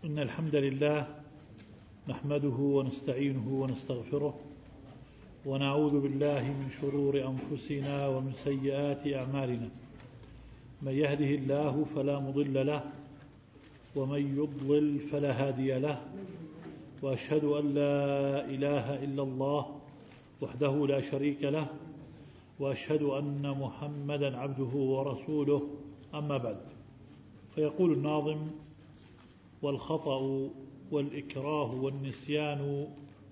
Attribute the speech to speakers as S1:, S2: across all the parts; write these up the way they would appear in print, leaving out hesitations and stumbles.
S1: إن الحمد لله نحمده ونستعينه ونستغفره ونعوذ بالله من شرور أنفسنا ومن سيئات أعمالنا. من يهده الله فلا مضل له ومن يضلل فلا هادي له، وأشهد أن لا إله إلا الله وحده لا شريك له، وأشهد أن محمدا عبده ورسوله. أما بعد، فيقول الناظم: والخطأ والإكراه والنسيان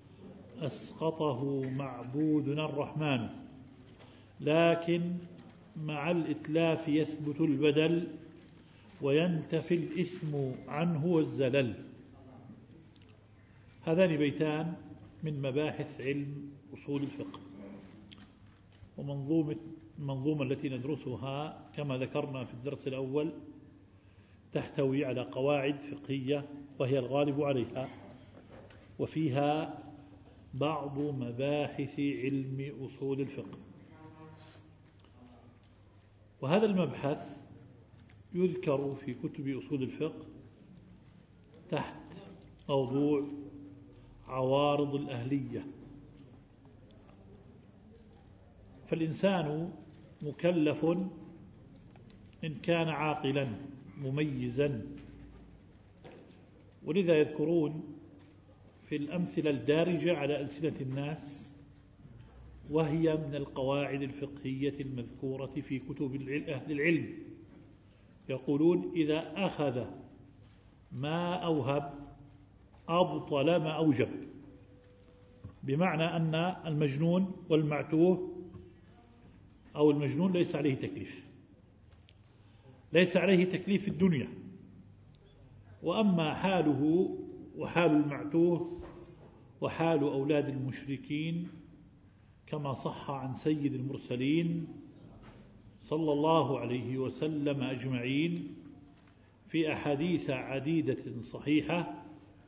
S1: أسقطه معبودنا الرحمن، لكن مع الإتلاف يثبت البدل وينتفي الإثم عنه والزلل. هذان بيتان من مباحث علم أصول الفقه، ومنظومة التي ندرسها كما ذكرنا في الدرس الأول تحتوي على قواعد فقهية وهي الغالب عليها، وفيها بعض مباحث علم أصول الفقه. وهذا المبحث يذكر في كتب أصول الفقه تحت موضوع عوارض الأهلية. فالإنسان مكلف إن كان عاقلا مميزا، ولذا يذكرون في الأمثلة الدارجة على ألسنة الناس، وهي من القواعد الفقهية المذكورة في كتب أهل العلم. يقولون: إذا أخذ ما أوهب أبطل ما أوجب، بمعنى أن المجنون والمعتوه أو المجنون ليس عليه تكليف، ليس عليه تكليف في الدنيا، وأما حاله وحال المعتوه وحال أولاد المشركين كما صح عن سيد المرسلين صلى الله عليه وسلم أجمعين في أحاديث عديدة صحيحة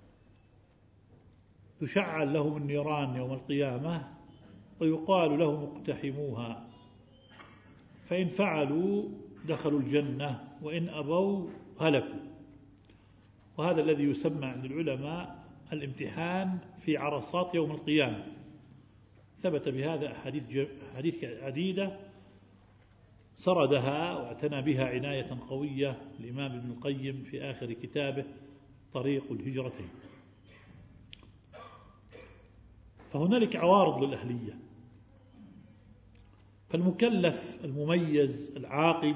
S1: تشعل لهم النيران يوم القيامة ويقال لهم اقتحموها، فإن فعلوا دخلوا الجنة وإن أبوا هلكوا. وهذا الذي يسمى عند العلماء الامتحان في عرصات يوم القيامة. ثبت بهذا أحاديث عديدة سردها واعتنى بها عناية قوية الإمام ابن القيم في آخر كتابه طريق الهجرتين. فهنالك عوارض للأهلية. فالمكلف المميز العاقل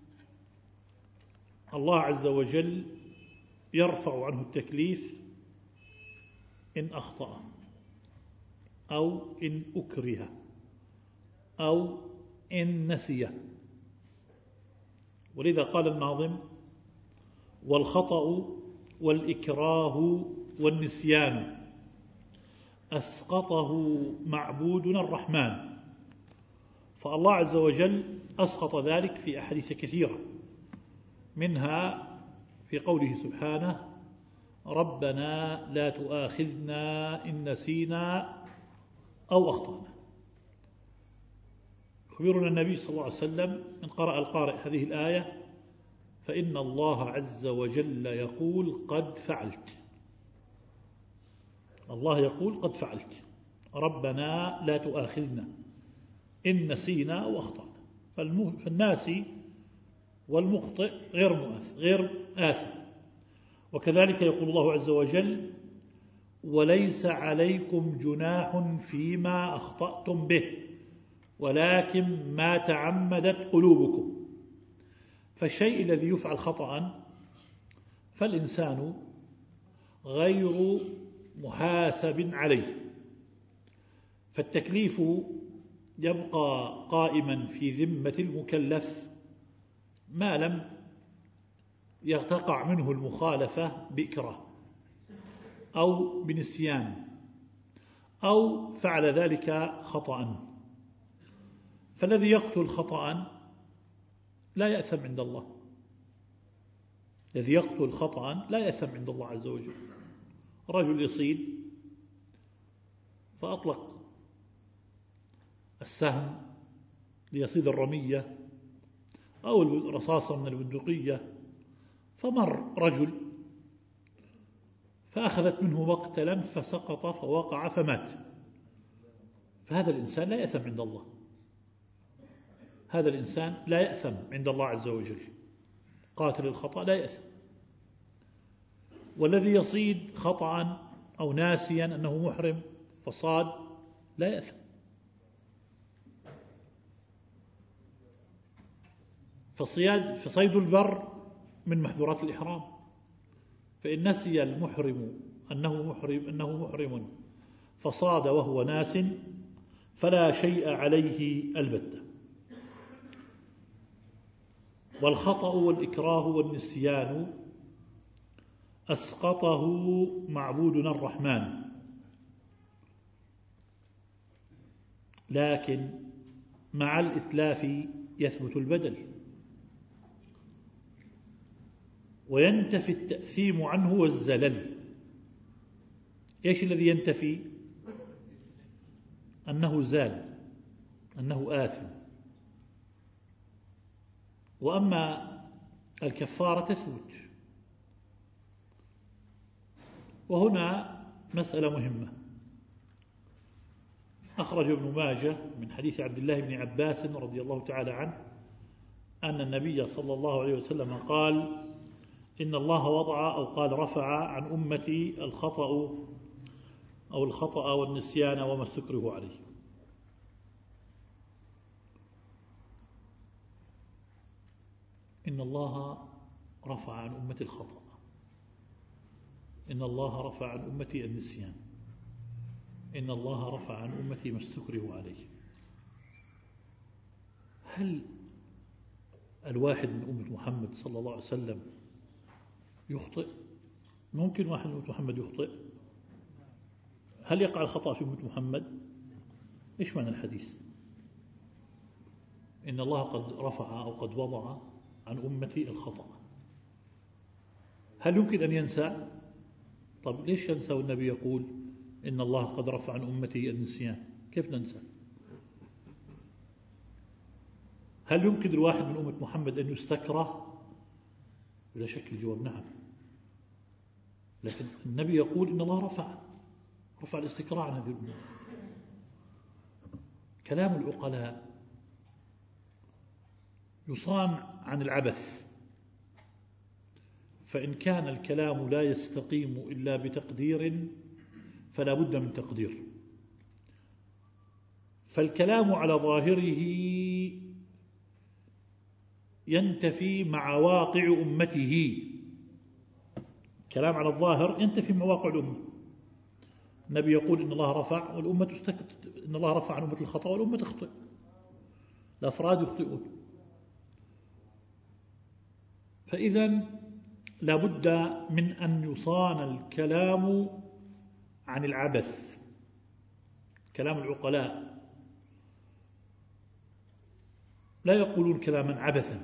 S1: الله عز وجل يرفع عنه التكليف إن أخطأ أو إن أكره أو إن نسي. ولذا قال الناظم: والخطأ والإكراه والنسيان أسقطه معبودنا الرحمن. فالله عز وجل أسقط ذلك في أحاديث كثيرة، منها في قوله سبحانه: ربنا لا تؤاخذنا إن نسينا أو أخطأنا. يخبرنا النبي صلى الله عليه وسلم إن قرأ القارئ هذه الآية فإن الله عز وجل يقول: قد فعلت. الله يقول: قد فعلت. ربنا لا تؤاخذنا إن نسينا أو أخطأنا. فالناسي والمخطئ غير آثم. وكذلك يقول الله عز وجل: وليس عليكم جناح فيما أخطأتم به ولكن ما تعمدت قلوبكم. فالشيء الذي يفعل خطأ فالإنسان غير محاسب عليه، فالتكليف يبقى قائما في ذمة المكلف ما لم يتقع منه المخالفة بإكراه أو بنسيان أو فعل ذلك خطأ. فالذي يقتل خطأ لا يأثم عند الله، الذي يقتل خطأ لا يأثم عند الله عز وجل. رجل يصيد فأطلق السهم ليصيد الرمية أو الرصاصة من البندقية، فمر رجل فأخذت منه مقتلا فسقط فوقع فمات، فهذا الإنسان لا يأثم عند الله، هذا الإنسان لا يأثم عند الله عز وجل، قاتل الخطأ لا يأثم. والذي يصيد خطأ أو ناسيا أنه محرم فصاد لا يأثم. فصيد البر من محظورات الإحرام، فإن نسي المحرم أنه محرم فصاد وهو ناس فلا شيء عليه البتة. والخطأ والإكراه والنسيان أسقطه معبودنا الرحمن، لكن مع الإتلاف يثبت البدل وينتفي التأثيم عنه والزلل. إيش الذي ينتفي؟ أنه زال، أنه آثم. وأما الكفارة تثبت. وهنا مسألة مهمة، أخرج ابن ماجه من حديث عبد الله بن عباس رضي الله تعالى عنه أن النبي صلى الله عليه وسلم قال: إن الله وضع أو قال رفع عن أمتي الخطأ والنسيان وما استكره عليه. إن الله رفع عن أمتي الخطأ، إن الله رفع عن أمتي النسيان، إن الله رفع عن أمتي ما استكره عليه. هل الواحد من أمة محمد صلى الله عليه وسلم يخطئ؟ ممكن واحد من أمة محمد يخطئ؟ هل يقع الخطأ في أمة محمد؟ إيش معنى الحديث؟ إن الله قد رفع أو قد وضع عن أمتي الخطأ. هل يمكن أن ينسى؟ طب ليش ينسى والنبي يقول إن الله قد رفع عن أمتي النسيان؟ كيف ننسى؟ هل يمكن الواحد من أمة محمد أن يستكره؟ بلا شك الجواب نعم. لكن النبي يقول إن الله رفع الاستكراع عن هذه الأمة. كلام العقلاء يصان عن العبث، فإن كان الكلام لا يستقيم إلا بتقدير فلا بد من تقدير. فالكلام على ظاهره ينتفي مع واقع أمته، كلام على الظاهر ينتفي مع واقع الأمة. النبي يقول إن الله رفع والأمة تسكت، إن الله رفع عن أمة الخطأ والأمة تخطئ، الأفراد يخطئون. فإذا لابد من أن يصان الكلام عن العبث. كلام العقلاء لا يقولون كلاما عبثا،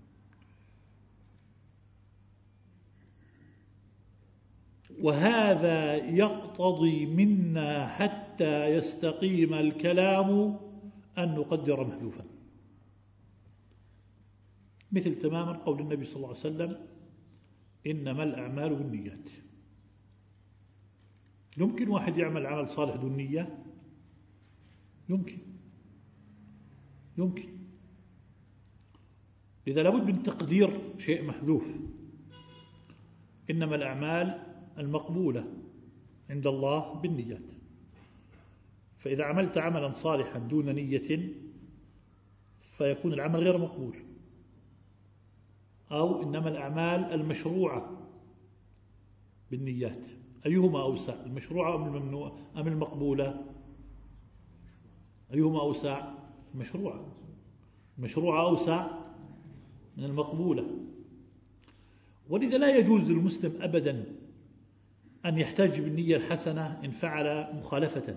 S1: وهذا يقتضي منا حتى يستقيم الكلام أن نقدر محذوفا، مثل تماما قول النبي صلى الله عليه وسلم: إنما الأعمال بالنيات. يمكن واحد يعمل عمل صالح دون نية؟ يمكن. لذا لابد من تقدير شيء محذوف. إنما الأعمال المقبولة عند الله بالنيات. فإذا عملت عملا صالحا دون نية فيكون العمل غير مقبول. أو إنما الأعمال المشروعة بالنيات، أيهما أوسع، المشروعة أم الممنوع أم المقبولة؟ أيهما أوسع؟ المشروعة أوسع من المقبولة. ولذا لا يجوز للمسلم أبدا أن يحتج بالنية الحسنة إن فعل مخالفة.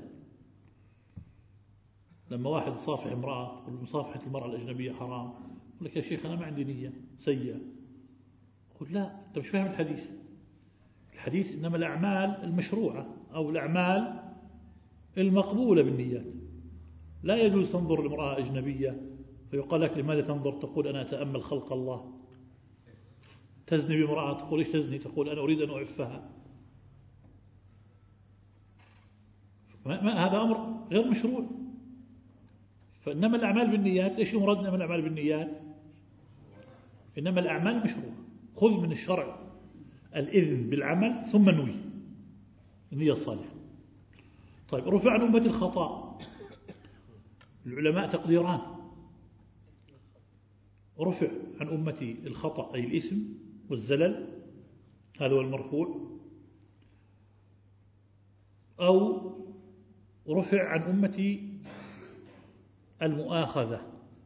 S1: لما واحد يصافح امرأة يقول مصافحة المرأة الأجنبية حرام، يقول لك يا شيخ أنا ما عندي نية سيئة. قل لا، أنت مش فاهم الحديث. الحديث إنما الأعمال المشروعة أو الأعمال المقبولة بالنيات. لا يجوز تنظر لامرأة أجنبية فيقال لك لماذا تنظر؟ تقول أنا أتأمل خلق الله. تزني بامرأة تقول إيش تزني؟ تقول أنا أريد أن أعفها. هذا أمر غير مشروع. فإنما الأعمال بالنيات، إيش المراد من الأعمال بالنيات؟ إنما الأعمال مشروع. خذ من الشرع الإذن بالعمل ثم نوي النية الصالحة. طيب، رفع عن أمة الخطأ. العلماء تقديران: رفع عن أمتي الخطأ أي الإثم والزلل، هذا هو المرفوع، أو رفع عن أمتي المؤاخذة.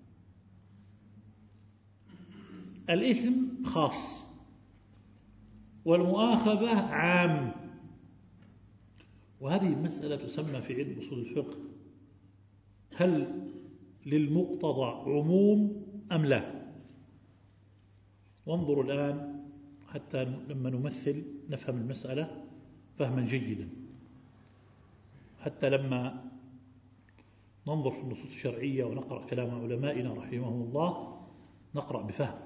S1: الإثم خاص والمؤاخذة عام. وهذه المسألة تسمى في علم أصول الفقه هل للمقتضى عموم أم لا؟ وانظروا الآن حتى لما نمثل نفهم المسألة فهما جيدا، حتى لما ننظر في النصوص الشرعية ونقرأ كلام علمائنا رحمهم الله نقرأ بفهم،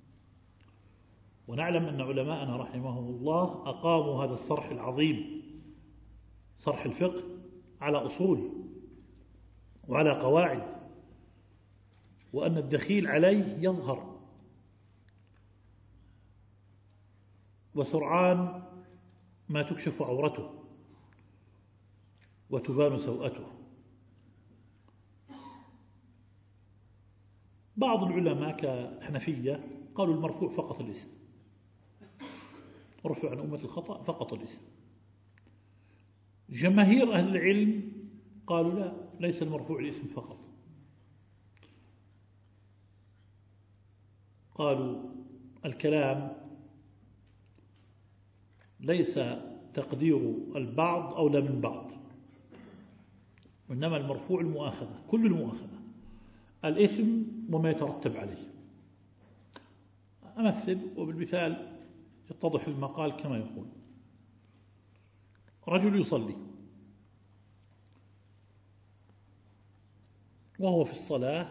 S1: ونعلم أن علماءنا رحمهم الله أقاموا هذا الصرح العظيم، صرح الفقه، على أصول وعلى قواعد، وأن الدخيل عليه يظهر وسرعان ما تكشف عورته وتبان سوءته. بعض العلماء كحنفية قالوا المرفوع فقط الاسم، رفع عن أمة الخطأ فقط الاسم. جماهير أهل العلم قالوا لا، ليس المرفوع الاسم فقط، قالوا الكلام ليس تقدير البعض أولى من بعض، وإنما المرفوع المؤاخذة، كل المؤاخذة، الإثم وما يترتب عليه. أمثل وبالمثال يتضح المقال كما يقول: رجل يصلي وهو في الصلاة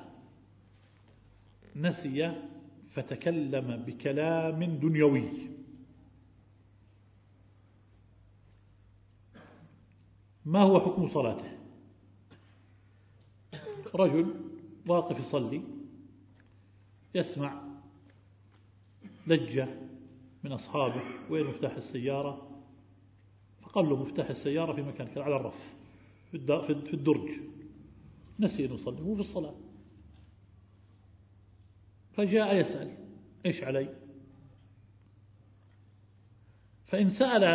S1: نسي فتكلم بكلام دنيوي، ما هو حكم صلاته؟ رجل واقف يصلي يسمع لجة من أصحابه: وين مفتاح السيارة؟ فقال له مفتاح السيارة في مكان كذا على الرف في الدرج. نسي أن يصلي، هو في الصلاة، فجاء يسأل: إيش علي؟ فإن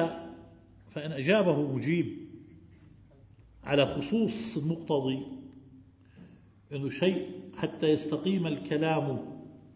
S1: أجابه مجيب على خصوص المقتضي، إنه شيء حتى يستقيم الكلام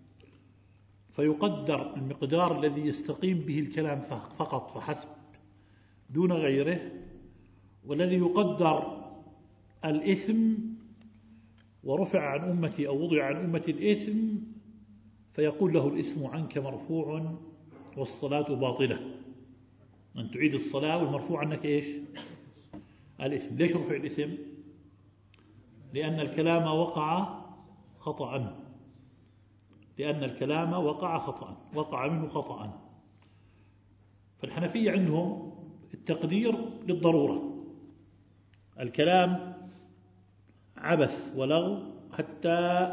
S1: فيقدر المقدار الذي يستقيم به الكلام فقط فحسب دون غيره، والذي يقدر الإثم ورفع عن أمتي أو وضع عن أمتي الإثم، فيقول له الإثم عنك مرفوع والصلاة باطلة، أن تعيد الصلاة والمرفوع عنك إيش؟ الإثم. ليش رفع الإثم؟ لأن الكلام وقع خطأ، لأن الكلام وقع منه خطأ. فالحنفية عندهم التقدير للضرورة، الكلام عبث ولغو حتى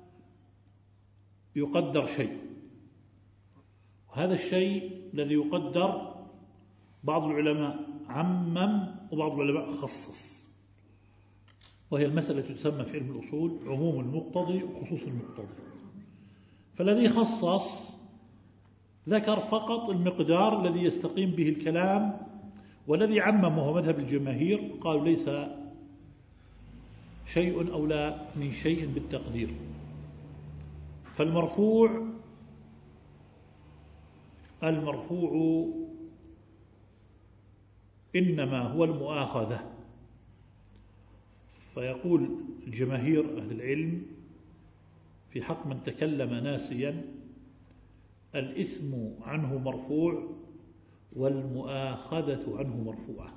S1: يقدر شيء، وهذا الشيء الذي يقدر بعض العلماء عمم وبعض العلماء خصص، وهي المسألة تسمى في علم الأصول عموم المقتضي وخصوص المقتضي. فالذي خصص ذكر فقط المقدار الذي يستقيم به الكلام، والذي عمم وهو مذهب الجماهير قالوا ليس شيء أولى من شيء بالتقدير. فالمرفوع إنما هو المؤاخذة. فيقول الجماهير أهل العلم في حق من تكلم ناسيا: الإثم عنه مرفوع والمؤاخذة عنه مرفوعة.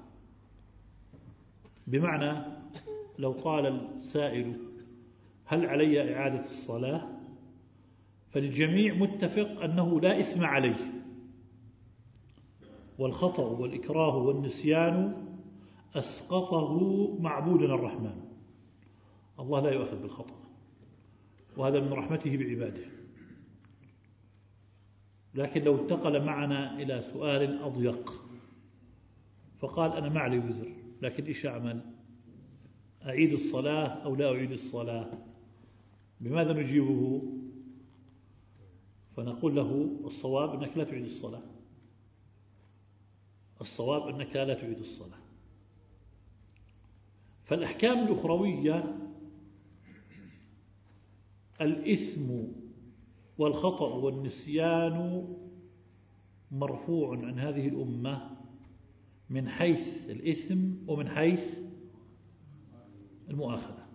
S1: بمعنى لو قال السائل: هل علي إعادة الصلاة؟ فالجميع متفق أنه لا إثم عليه، والخطأ والإكراه والنسيان أسقطه معبودنا الرحمن. الله لا يؤاخذ بالخطأ، وهذا من رحمته بعباده. لكن لو انتقل معنا إلى سؤال أضيق فقال أنا ما علي وزر، لكن إيش أعمل؟ أعيد الصلاة أو لا أعيد الصلاة؟ بماذا نجيبه؟ فنقول له الصواب أنك لا تعيد الصلاة، الصواب أنك لا تعيد الصلاة. فالأحكام الأخروية الإثم والخطأ والنسيان مرفوع عن هذه الأمة من حيث الإثم ومن حيث المؤاخذة.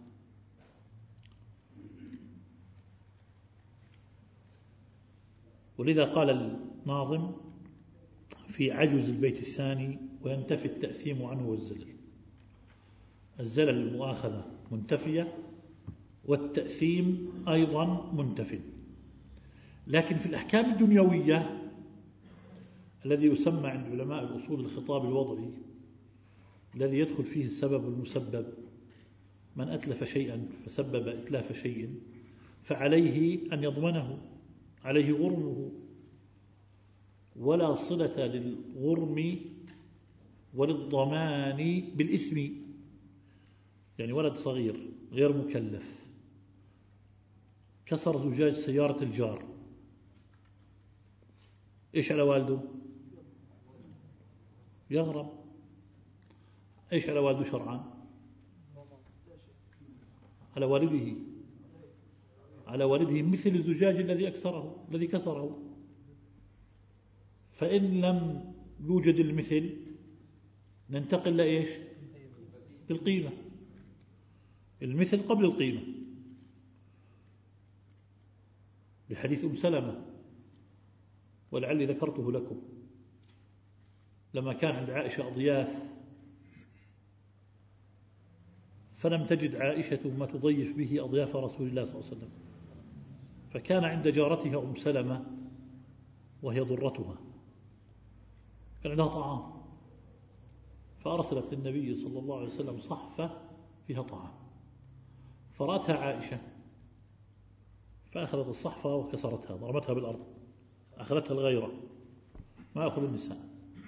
S1: ولذا قال الناظم في عجز البيت الثاني: وينتفي التأثيم عنه والزلل. الزلل المؤاخذة منتفية، والتأثيم أيضا منتفي. لكن في الأحكام الدنيوية الذي يسمى عند علماء الأصول الخطاب الوضعي، الذي يدخل فيه السبب والمسبب، من أتلف شيئا فسبب إتلاف شيء فعليه أن يضمنه، عليه غرمه، ولا صلة للغرم وللضمان بالإثم. يعني ولد صغير غير مكلف كسر زجاج سيارة الجار، إيش على والده؟ يغرم. إيش على والده شرعا؟ على والده، على والده مثل الزجاج الذي كسره. فإن لم يوجد المثل ننتقل لإيش؟ بالقيمة. المثل قبل القيمة، بحديث أم سلمة ولعلي ذكرته لكم، لما كان عند عائشة أضياف فلم تجد عائشة ما تضيف به أضياف رسول الله صلى الله عليه وسلم، فكان عند جارتها أم سلمة وهي ضرتها، كان عندها طعام، فأرسلت للنبي صلى الله عليه وسلم صحفة فيها طعام، فرأتها عائشة فأخذت الصحفة وكسرتها، ضربتها بالأرض، أخذتها الغيرة، ما أخذ النساء.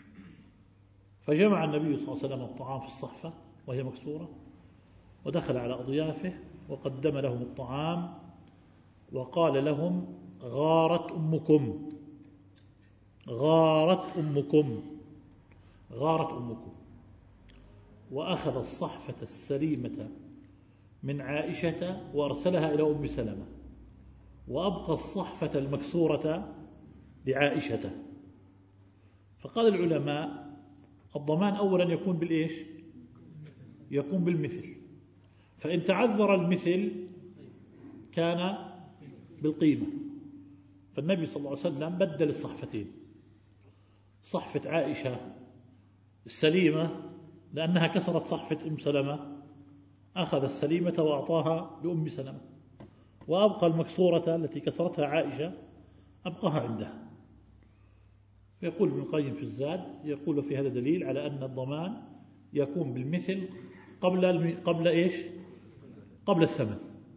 S1: فجمع النبي صلى الله عليه وسلم الطعام في الصحفة وهي مكسورة، ودخل على أضيافه وقدم لهم الطعام وقال لهم: غارت أمكم، غارت أمكم، غارت أمكم. وأخذ الصحفة السليمة من عائشة وأرسلها إلى أم سلمة، وأبقى الصحفة المكسورة لعائشة. فقال العلماء: الضمان أولا يكون بالإيش؟ يكون بالمثل، فإن تعذر المثل كان بالقيمة. فالنبي صلى الله عليه وسلم بدل الصحفتين، صحفة عائشة السليمة لأنها كسرت صحفة أم سلمة، أخذ السليمة وأعطاها لأم سلمة، وأبقى المكسورة التي كسرتها عائشة أبقاها عندها. يقول ابن القيم في الزاد، يقول في هذا دليل على أن الضمان يكون بالمثل قبل إيش؟ قبل الثمن.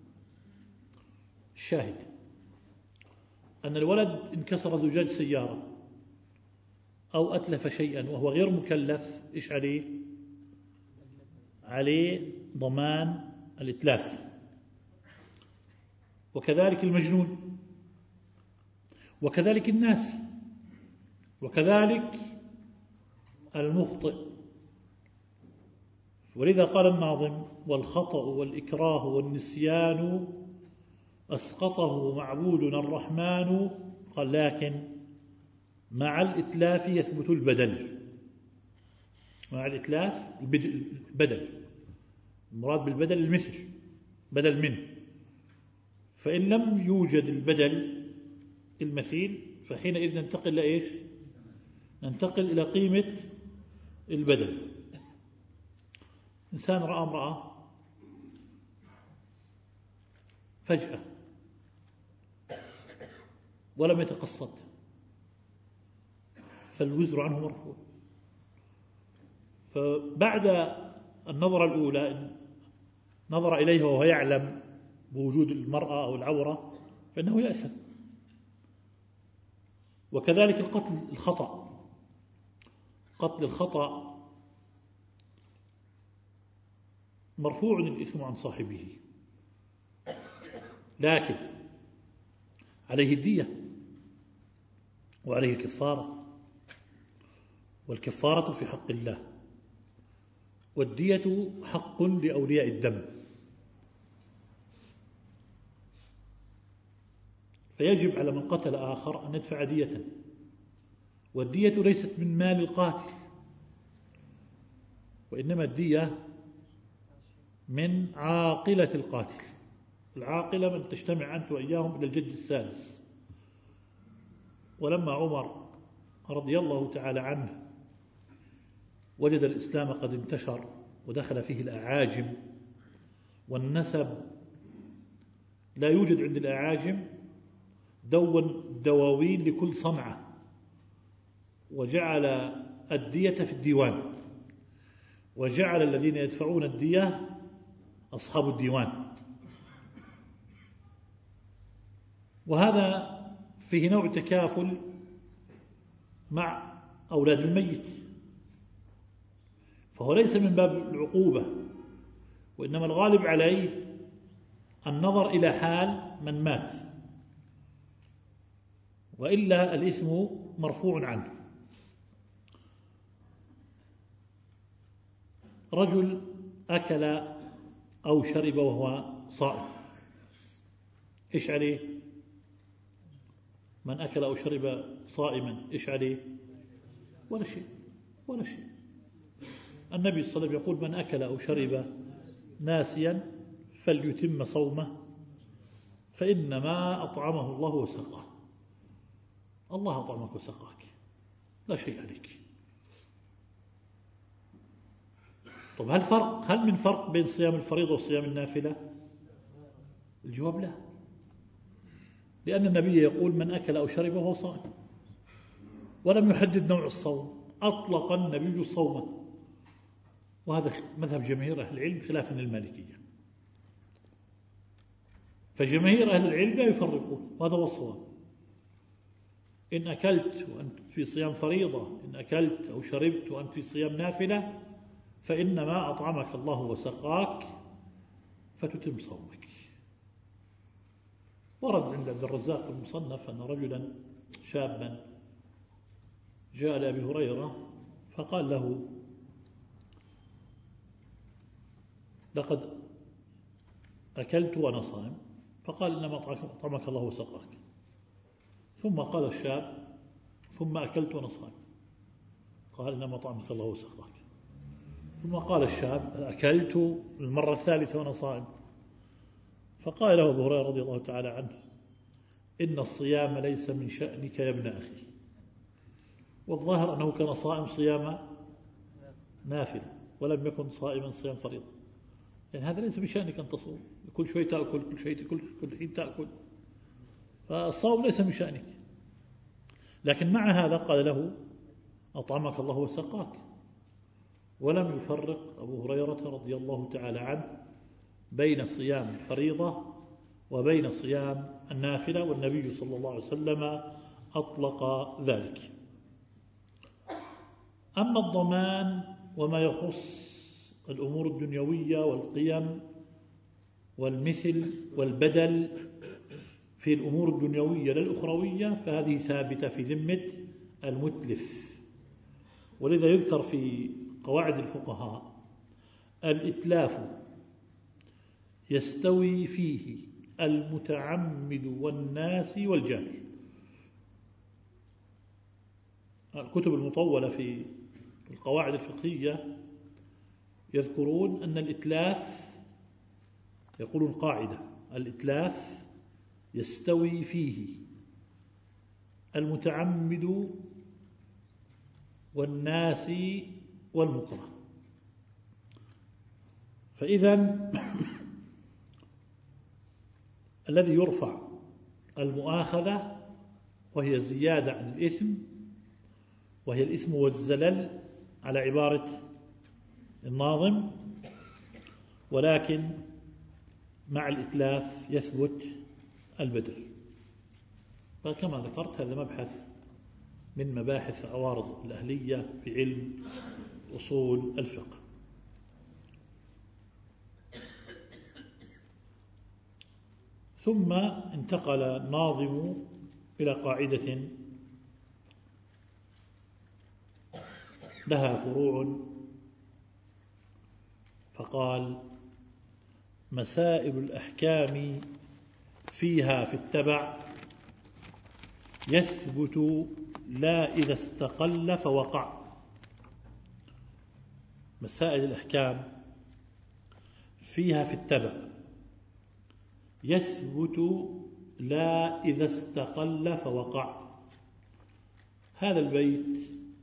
S1: الشاهد أن الولد انكسر زجاج سيارة أو أتلف شيئا وهو غير مكلف، إيش عليه؟ عليه ضمان الإتلاف. وكذلك المجنون، وكذلك الناس، وكذلك المخطئ. ولذا قال الناظم: والخطأ والإكراه والنسيان أسقطه معبودنا الرحمن. قال: لكن مع الإتلاف يثبت البدل. مع الإتلاف البدل، المراد بالبدل المثل، بدل منه. فإن لم يوجد البدل المثيل فحينئذ ننتقل لإيش؟ ننتقل إلى قيمة البدل. إنسان رأى امرأة فجأة ولم يتقصد، فالوزر عنه مرفوع. فبعد النظرة الأولى إن نظر إليها وهو يعلم بوجود المرأة أو العورة فإنه يأثم. وكذلك القتل الخطأ، قتل الخطأ مرفوع الإثم عن صاحبه، لكن عليه الدية وعليه الكفارة، والكفارة في حق الله، والدية حق لأولياء الدم. فيجب على من قتل آخر أن يدفع دية، والدية ليست من مال القاتل، وإنما الدية من عاقلة القاتل. العاقلة من تجتمع أنت وإياهم إلى الجد الثالث. ولما عمر رضي الله تعالى عنه وجد الإسلام قد انتشر ودخل فيه الأعاجم، والنسب لا يوجد عند الأعاجم، دون دواوين لكل صنعة، وجعل الدية في الديوان، وجعل الذين يدفعون الدية أصحاب الديوان. وهذا فيه نوع تكافل مع أولاد الميت، فهو ليس من باب العقوبة، وإنما الغالب عليه النظر إلى حال من مات، وإلا الإثم مرفوع عنه. رجل أكل أو شرب وهو صائم، إيش عليه؟ من أكل أو شرب صائما إيش عليه؟ ولا شيء، ولا شيء. النبي صلى الله عليه وسلم يقول: من أكل أو شرب ناسيا فليتم صومه فإنما أطعمه الله وسقاه. الله أطعمك وسقاك، لا شيء عليك. طب هل من فرق بين صيام الفريضة وصيام النافلة؟ الجواب لا، لأن النبي يقول: من أكل أو شرب وهو صائم، ولم يحدد نوع الصوم، أطلق النبي صومه. وهذا مذهب جماهير أهل العلم خلافا للمالكية. فجماهير أهل العلم لا يفرقون، وهذا هو الصواب. إن أكلت وأنت في صيام فريضة، إن أكلت أو شربت وأنت في صيام نافلة، فإنما أطعمك الله وسقاك فتتم صومك. ورد عند عبد الرزاق المصنف أن رجلا شابا جاء لأبي هريرة فقال له: لقد أكلت وأنا صائم. فقال: إنما أطعمك الله وسقاك. ثم قال الشاب: ثم أكلت وأنا صائم. قال: إنما أطعمك الله وسقاك. ثم قال الشاب: أكلت المرة الثالثة وأنا صائم. فقال له أبو هريرة رضي الله تعالى عنه: إن الصيام ليس من شأنك يا ابن أخي. والظاهر أنه كان صائم صيام نافل، ولم يكن صائما صيام فريضة، يعني هذا ليس بشأنك أن تصوم، كل شوي تأكل، كل شوي تأكل، كل حين تأكل، فالصوم ليس من شأنك. لكن مع هذا قال له: أطعمك الله وسقاك. ولم يفرق أبو هريرة رضي الله تعالى عنه بين صيام الفريضة وبين صيام النافلة، والنبي صلى الله عليه وسلم أطلق ذلك. أما الضمان وما يخص الأمور الدنيوية والقيم والمثل والبدل في الأمور الدنيوية للأخروية، فهذه ثابتة في ذمة المتلف. ولذا يذكر في قواعد الفقهاء: الإتلاف يستوي فيه المتعمد والناس والجاهل. الكتب المطولة في القواعد الفقهية يذكرون أن الإتلاف، يقولون قاعدة: الإتلاف يستوي فيه المتعمد والناس والمكره. فإذا الذي يرفع المؤاخذة وهي زيادة عن الإثم، وهي الإثم والزلل على عبارة الناظم، ولكن مع الإتلاف يثبت البدل. فكما ذكرت هذا مبحث من مباحث عوارض الأهلية في علم أصول الفقه. ثم انتقل الناظم إلى قاعدة لها فروع، فقال: مسائل الأحكام فيها في التبع يثبت لا إذا استقل فوقع. مسائل الأحكام فيها في التبع يثبت لا إذا استقل فوقع. هذا البيت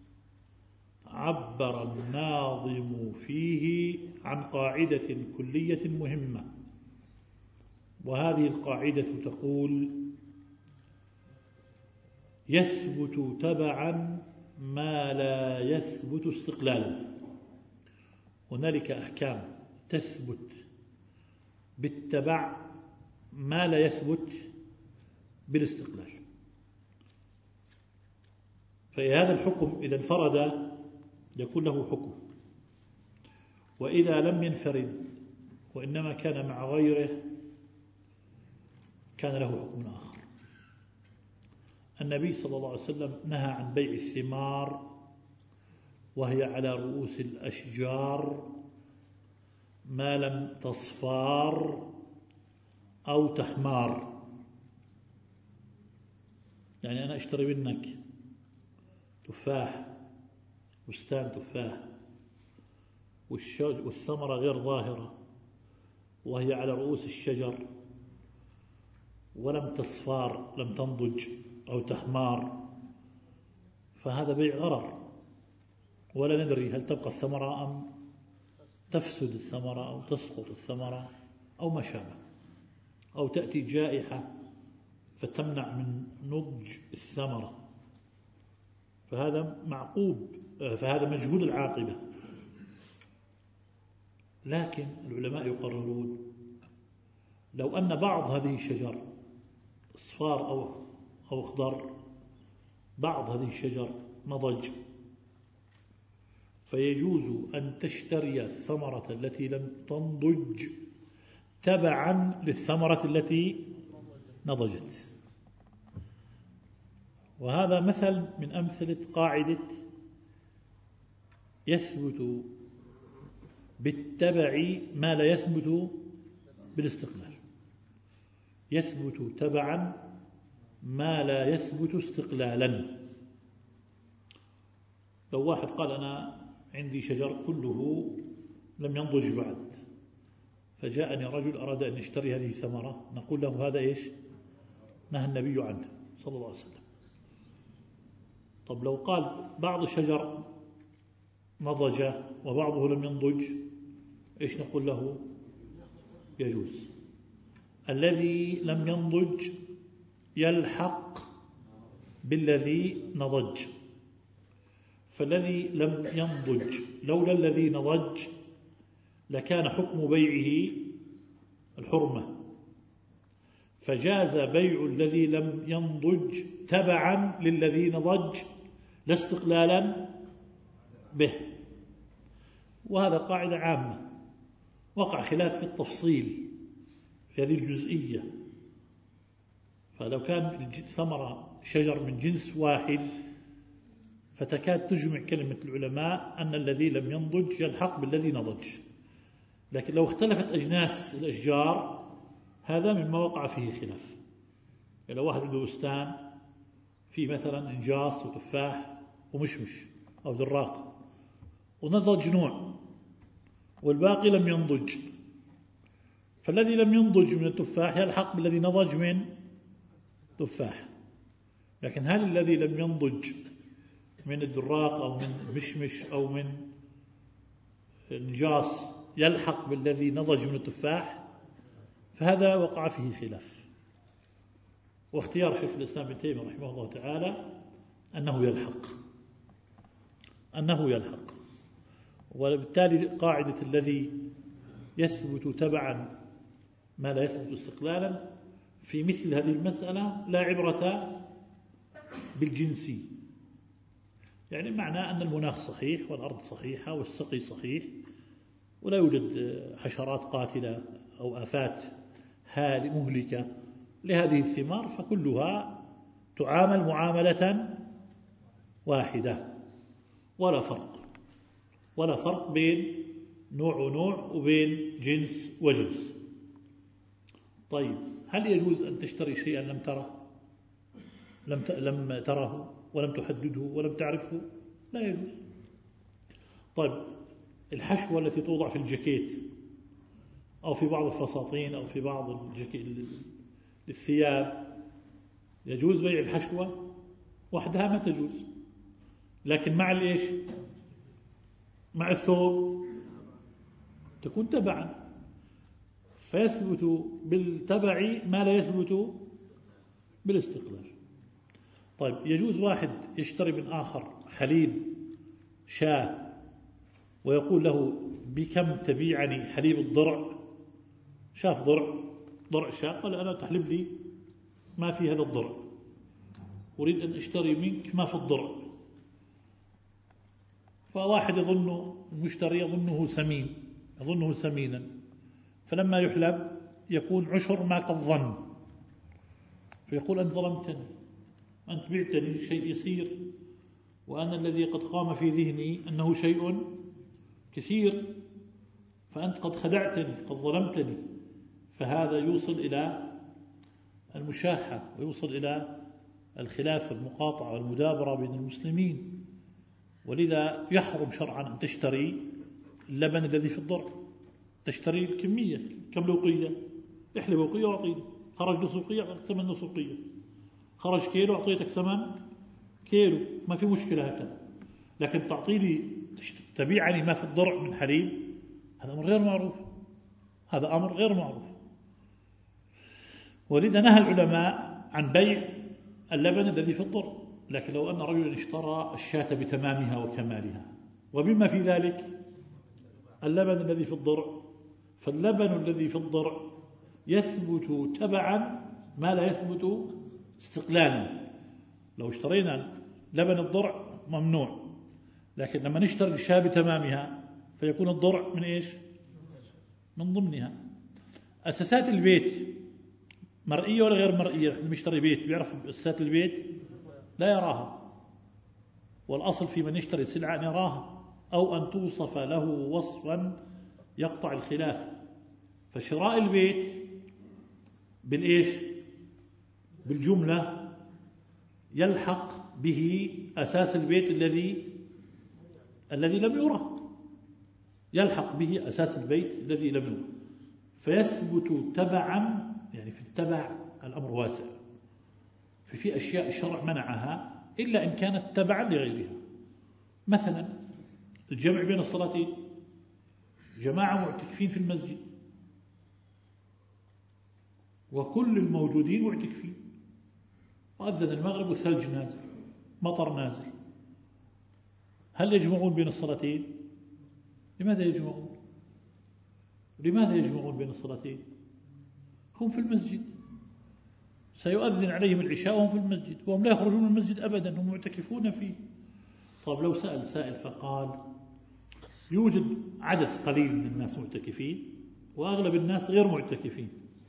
S1: عبر الناظم فيه عن قاعدة كلية مهمة، وهذه القاعدة تقول: يثبت تبعا ما لا يثبت استقلالا. هنالك أحكام تثبت بالتبع ما لا يثبت بالاستقلال. فهذا الحكم إذا انفرد يكون له حكم، وإذا لم ينفرد وإنما كان مع غيره كان له حكم آخر. النبي صلى الله عليه وسلم نهى عن بيع الثمار وهي على رؤوس الأشجار ما لم تصفار أو تحمار. يعني أنا أشتري منك تفاح، بستان تفاح، والثمرة غير ظاهرة وهي على رؤوس الشجر ولم تصفار، لم تنضج أو تحمار، فهذا بيع غرر، ولا ندري هل تبقى الثمرة أم تفسد الثمرة أو تسقط الثمرة أو ما شابه، أو تأتي جائحة فتمنع من نضج الثمرة، فهذا معقوب، فهذا مجهول العاقبة. لكن العلماء يقررون لو أن بعض هذه الشجر اصفار أو اخضر، بعض هذه الشجر نضج، فيجوز أن تشتري الثمرة التي لم تنضج تبعا للثمرة التي نضجت. وهذا مثل من أمثلة قاعدة يثبت بالتبع ما لا يثبت بالاستقلال. يثبت تبعا ما لا يثبت استقلالا. لو واحد قال أنا عندي شجر كله لم ينضج بعد، فجاءني رجل أراد أن يشتري هذه الثمرة، نقول له هذا إيش؟ نهى النبي عنه صلى الله عليه وسلم. طب لو قال بعض الشجر نضج وبعضه لم ينضج، إيش نقول له؟ يجوز. الذي لم ينضج يلحق بالذي نضج، فالذي لم ينضج لولا الذي نضج لكان حكم بيعه الحرمة، فجاز بيع الذي لم ينضج تبعا للذي نضج لا استقلالا به. وهذا قاعدة عامة، وقع خلاف في التفصيل في هذه الجزئية. فلو كان ثمرة شجر من جنس واحد فتكاد تجمع كلمة العلماء أن الذي لم ينضج يلحق بالذي نضج. لكن لو اختلفت أجناس الأشجار هذا مما وقع فيه خلاف. لو واحد عنده بستان فيه مثلا إنجاص وتفاح ومشمش أو دراق ونضج نوع والباقي لم ينضج، فالذي لم ينضج من التفاح يلحق بالذي نضج من تفاح. لكن هل الذي لم ينضج من الدراق أو من مشمش أو من النجاص يلحق بالذي نضج من التفاح؟ فهذا وقع فيه خلاف. واختيار شيخ الإسلام ابن تيمية رحمه الله تعالى أنه يلحق. وبالتالي قاعدة الذي يثبت تبعا ما لا يثبت استقلالا، في مثل هذه المسألة لا عبرة بالجنسي. يعني معنى أن المناخ صحيح والأرض صحيحة والسقي صحيح ولا يوجد حشرات قاتلة أو آفات مهلكة لهذه الثمار، فكلها تعامل معاملة واحدة، ولا فرق بين نوع ونوع وبين جنس وجنس. طيب، هل يجوز أن تشتري شيئا لم تره ولم تحدده ولم تعرفه؟ لا يجوز. طيب، الحشوة التي توضع في الجاكيت أو في بعض الفساتين أو في بعض الثياب، يجوز بيع الحشوة وحدها؟ ما تجوز. لكن مع الإيش؟ مع الثوب تكون تبعا، فيثبت بالتبع ما لا يثبت بالاستقلال. طيب، يجوز واحد يشتري من آخر حليب شاة ويقول له بكم تبيعني حليب الضرع؟ شاف ضرع شاة، قال أنا تحلب لي ما في هذا الضرع، أريد أن أشتري منك ما في الضرع. فواحد المشتري يظنه سمينا، فلما يحلب يكون عشر ما قد ظن، فيقول أنت ظلمتني، أنت بعتني شيء يسير وأنا الذي قد قام في ذهني أنه شيء كثير، فأنت قد خدعتني، قد ظلمتني. فهذا يوصل إلى المشاحة ويوصل إلى الخلاف المقاطعة والمدابرة بين المسلمين. ولذا يحرم شرعا أن تشتري اللبن الذي في الضرع، تشتري الكمية، كم لوقية، احلب وقية وأعطيني، خرج نصف وقية أعطيتك ثمن نصف وقية، خرج كيلو أعطيتك ثمن كيلو، ما في مشكلة هكذا. لكن تعطيني تبيعني ما في الضرع من حليب، هذا أمر غير معروف. ولذا نهى العلماء عن بيع اللبن الذي في الضرع. لكن لو أن رجلا اشترى الشاة بتمامها وكمالها وبما في ذلك اللبن الذي في الضرع، فاللبن الذي في الضرع يثبت تبعا ما لا يثبت استقلالا. لو اشترينا لبن الضرع ممنوع، لكن لما نشتري الشاة بتمامها فيكون الضرع من إيش؟ من ضمنها. أساسات البيت مرئية ولا غير مرئية؟ نحن نشتري بيت بيعرف أساسات البيت؟ لا يراها، والأصل في من يشتري سلعة أن يراها أو أن توصف له وصفا يقطع الخلاف. فشراء البيت بالإيش؟ بالجملة يلحق به أساس البيت الذي لم يرى، يلحق به أساس البيت الذي لم يرى، فيثبت تبعا. يعني في التبع الأمر واسع، في أشياء الشرع منعها إلا إن كانت تبعا لغيرها. مثلا الجمع بين الصلاتين، جماعة معتكفين في المسجد وكل الموجودين معتكفين، وأذن المغرب والثلج نازل، مطر نازل، هل يجمعون بين الصلاتين؟ لماذا يجمعون بين الصلاتين؟ هم في المسجد، سيؤذن عليهم العشاء وهم في المسجد، وهم لا يخرجون من المسجد أبدا، هم معتكفون فيه. طب لو سأل سائل فقال يوجد عدد قليل من الناس معتكفين وأغلب الناس غير معتكفين،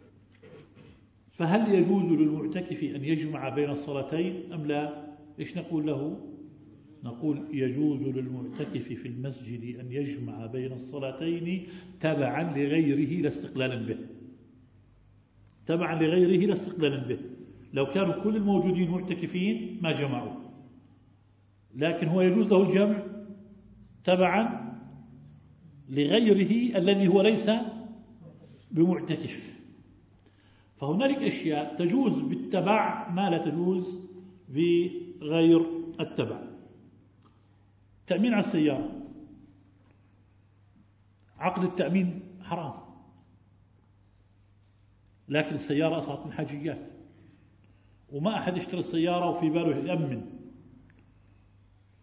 S1: فهل يجوز للمعتكف أن يجمع بين الصلاتين أم لا؟ إيش نقول له؟ نقول يجوز للمعتكف في المسجد أن يجمع بين الصلاتين تبعا لغيره لا استقلالا به، تبعا لغيره لا استقلالا به. لو كانوا كل الموجودين معتكفين ما جمعوا، لكن هو يجوز له الجمع تبعا لغيره الذي هو ليس بمعتكف. فهنالك أشياء تجوز بالتبع ما لا تجوز بغير التبع. تأمين على السيارة، عقد التأمين حرام، لكن السيارة أصبحت من حاجيات، وما أحد يشتري السيارة وفي باله يأمن.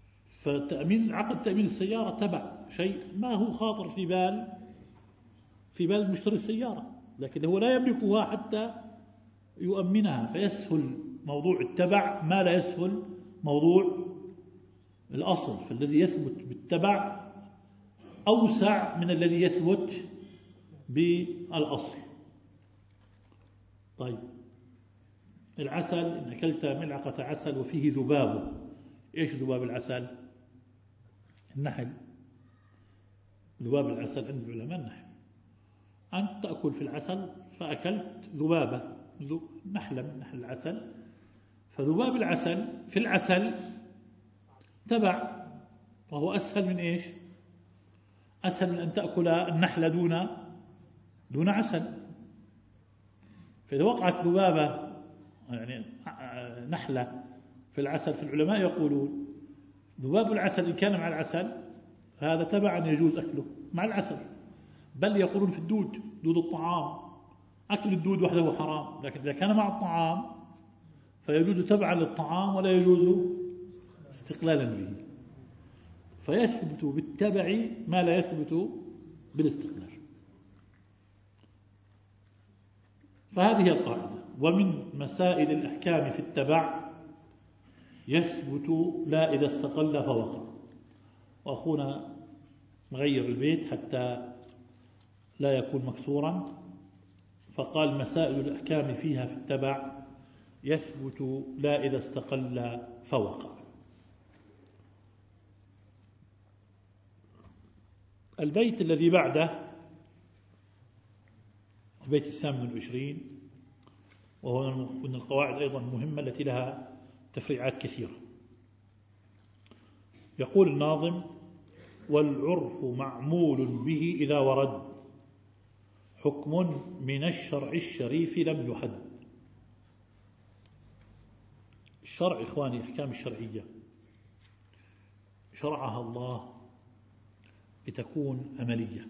S1: عقد تأمين السيارة تبع شيء ما هو خاطر في في بال مشتري السيارة، لكن هو لا يملكها حتى يؤمنها، فيسهل موضوع التبع ما لا يسهل موضوع الأصل. فالذي يثبت بالتبع أوسع من الذي يثبت بالأصل. طيب، العسل، إن أكلت ملعقة عسل وفيه ذباب. إيش ذباب العسل؟ النحل. ذباب العسل عند العلماء النحل. أنت تأكل في العسل فأكلت ذبابة، نحلة من نحل العسل، فذباب العسل في العسل تبع، وهو أسهل من إيش؟ أسهل من أن تأكل النحلة دون عسل. فإذا وقعت ذبابة يعني نحلة في العسل، فالعلماء يقولون ذباب العسل إن كان مع العسل هذا تبعا يجوز أكله مع العسل، بل يقولون في الدود، دود الطعام، أكل الدود وحده حرام، لكن إذا كان مع الطعام فيجوز تبعا للطعام ولا يجوز استقلالا به. فيثبت بالتبع ما لا يثبت بالاستقلال. فهذه القاعدة. ومن مسائل الأحكام في التبع يثبت لا إذا استقل فوقع. وأخونا مغير البيت حتى لا يكون مكسورا، فقال مسائل الأحكام فيها في التبع يثبت لا إذا استقل فوقع. البيت الذي بعده البيت 28، وهو من القواعد أيضا المهمة التي لها تفريعات كثيرة. يقول الناظم: والعرف معمول به إذا ورد حكم من الشرع الشريف لم يحد. الشرع إخواني، الأحكام الشرعية شرعها الله لتكون عملية.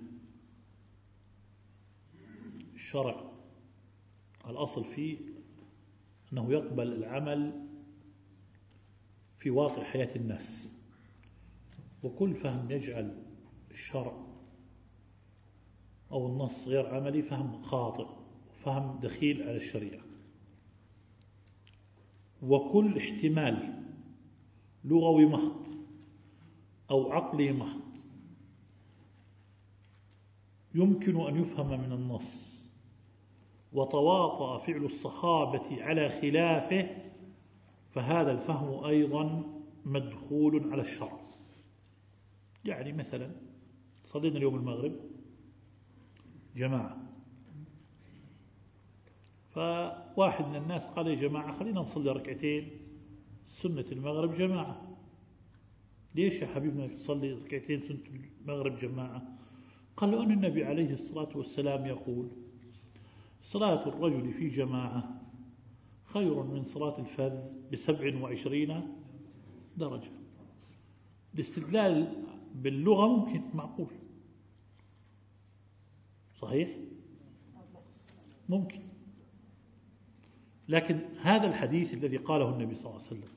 S1: الشرع الأصل فيه أنه يقبل العمل في واقع حياة الناس، وكل فهم يجعل الشرع أو النص غير عملي فهم خاطئ وفهم دخيل على الشريعة. وكل احتمال لغوي محض أو عقلي محض يمكن أن يفهم من النص وتواطأ فعل الصحابة على خلافه، فهذا الفهم أيضا مدخول على الشرع. يعني مثلا صلينا اليوم المغرب جماعة، فواحد من الناس قال: يا جماعة خلينا نصلي ركعتين سنة المغرب جماعة. ليش يا حبيبنا تصلي ركعتين سنة المغرب جماعة؟ قال له: أن النبي عليه الصلاة والسلام يقول: صلاة الرجل في جماعة خير من صلاة الفذ ب27 درجة. الاستدلال باللغة ممكن، معقول، صحيح، ممكن. لكن هذا الحديث الذي قاله النبي صلى الله عليه وسلم،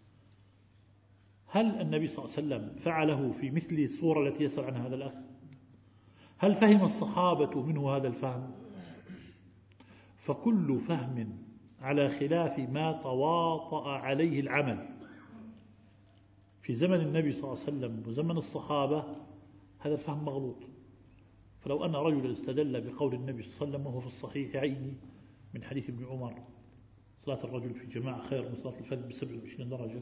S1: هل النبي صلى الله عليه وسلم فعله في مثل الصورة التي يسأل عنها هذا الأخ؟ هل فهم الصحابة منه هذا الفهم؟ فكل فهم على خلاف ما تواطأ عليه العمل في زمن النبي صلى الله عليه وسلم وزمن الصحابة هذا الفهم مغلوط. فلو أن رجلا استدل بقول النبي صلى الله عليه وسلم وهو في الصحيحين من حديث ابن عمر: صلاة الرجل في جماعة خير من صلاة الفذ ب27 درجة،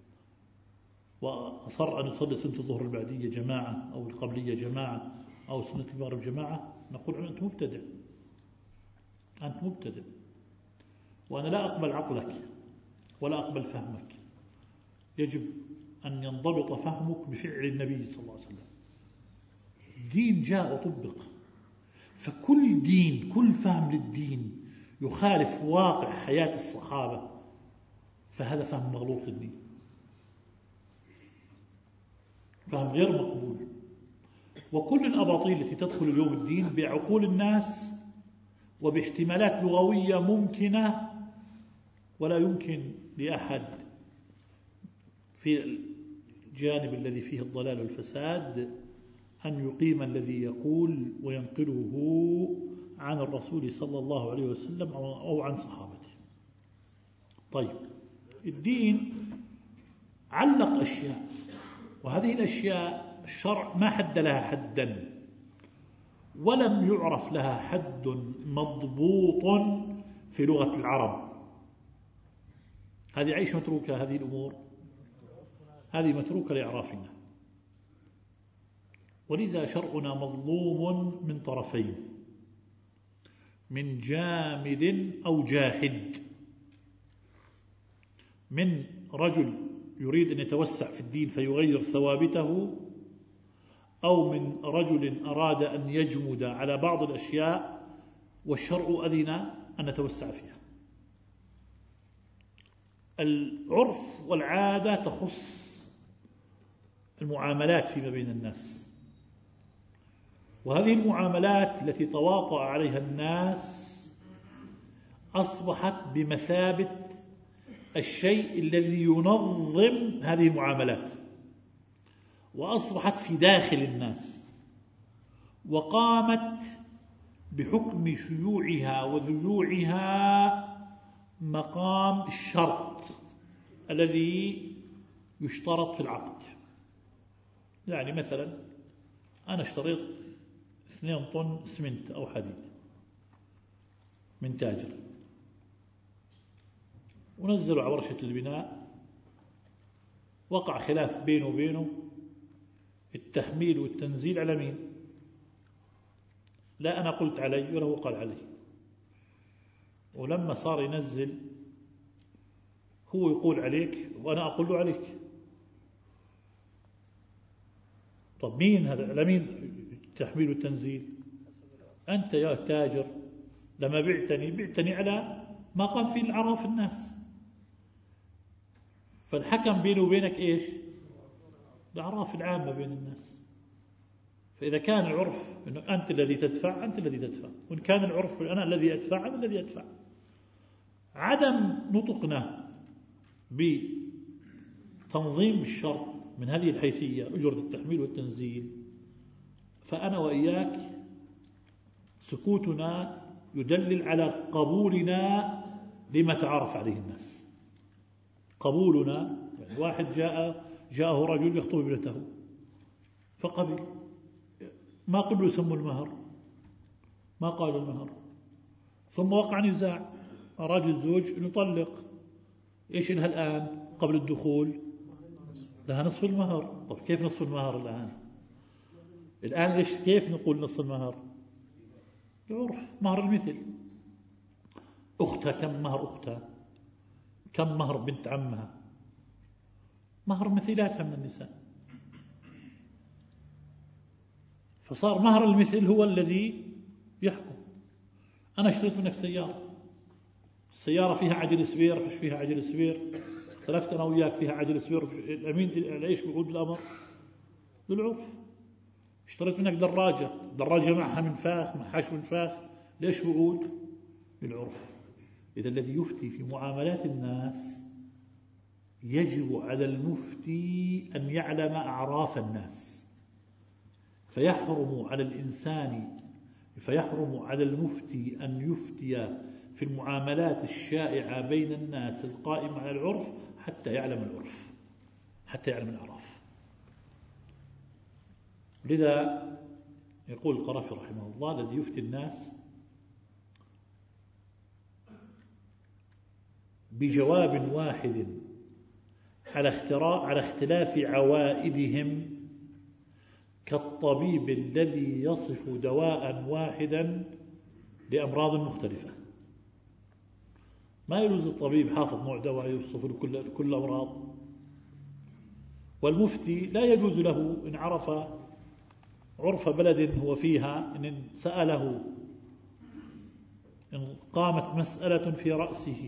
S1: وأصر أن يصلي سنة الظهر البعدية جماعة أو القبلية جماعة أو سنة المغرب جماعة، نقول: أنت مبتدع، أنت مبتدع، وأنا لا أقبل عقلك ولا أقبل فهمك. يجب أن ينضبط فهمك بفعل النبي صلى الله عليه وسلم. الدين جاء وطبق، فكل دين، كل فهم للدين يخالف واقع حياة الصحابة فهذا فهم مغلوط للدين، فهم غير مقبول. وكل الأباطيل التي تدخل اليوم الدين بعقول الناس وباحتمالات لغوية ممكنة، ولا يمكن لأحد في الجانب الذي فيه الضلال والفساد أن يقيم الذي يقول وينقله عن الرسول صلى الله عليه وسلم أو عن صحابته. طيب، الدين علق أشياء، وهذه الأشياء الشرع ما حد لها حدا، ولم يعرف لها حد مضبوط في لغة العرب. هذه عيش متروكة، هذه الأمور هذه متروكة لإعرافنا، ولذا شرعنا مظلوم من طرفين: من جامد أو جاحد، من رجل يريد أن يتوسع في الدين فيغير ثوابته، أو من رجل أراد أن يجمد على بعض الأشياء والشرع أذن أن نتوسع فيها. العرف والعادة تخص المعاملات فيما بين الناس، وهذه المعاملات التي تواطأ عليها الناس أصبحت بمثابة الشيء الذي ينظم هذه المعاملات، وأصبحت في داخل الناس، وقامت بحكم شيوعها وذيوعها مقام الشرط الذي يشترط في العقد. يعني مثلا أنا اشتريت 2 طن اسمنت أو حديد من تاجر، ونزلوا على ورشة البناء، وقع خلاف بينه وبينه، التحميل والتنزيل على مين؟ لا أنا قلت علي ولا هو قال علي. ولما صار ينزل هو يقول عليك وأنا أقول له عليك. طب مين هذا؟ لمين التحميل والتنزيل؟ أنت يا تاجر لما بعتني على ما قام فيه العراف الناس، فالحكم بينه وبينك إيش؟ الأعراف العامة بين الناس. فإذا كان العرف أنه أنت الذي تدفع أنت الذي تدفع، وإن كان العرف أنا الذي أدفع أنا الذي أدفع. عدم نطقنا بتنظيم الشرع من هذه الحيثية، أجرة التحميل والتنزيل، فأنا وإياك سكوتنا يدلل على قبولنا لما تعارف عليه الناس. قبولنا يعني واحد جاءه رجل يخطب ابنته فقبل، ما قبلوا يسموا المهر، ما قالوا المهر، ثم وقع نزاع، أراد الزوج أن يطلق، إيش لها الآن قبل الدخول؟ لها نصف المهر. طب كيف نصف المهر الآن إيش كيف نقول نصف المهر؟ العرف مهر المثل. أختها كم مهر أختها؟ كم مهر بنت عمها؟ مهر مثيلاتها من النساء. فصار مهر المثل هو الذي يحكم. أنا اشتريت منك سيارة، السيارة فيها عجل سبير، فيش فيها عجل سبير، اختلفت أنا وياك فيها عجل سبير، الأمين ليش بيقول بالأمر؟ بالعرف. اشتريت منك دراجة معها منفاخ، محاش منفاخ، ليش بيقول؟ بالعرف. إذا الذي يفتي في معاملات الناس يجب على المفتي أن يعلم أعراف الناس، فيحرم على المفتي أن يفتي في المعاملات الشائعة بين الناس القائمة على العرف حتى يعلم العرف، حتى يعلم الأعراف. لذا يقول القرافي رحمه الله: الذي يفتي الناس بجواب واحد على اختلاف عوائدهم كالطبيب الذي يصف دواء واحدا لأمراض مختلفة. ما يجوز الطبيب حافظ نوع دواء يوصف له كل أمراض، والمفتي لا يجوز له إن عرف عرف بلد هو فيها إن سأله، إن قامت مسألة في رأسه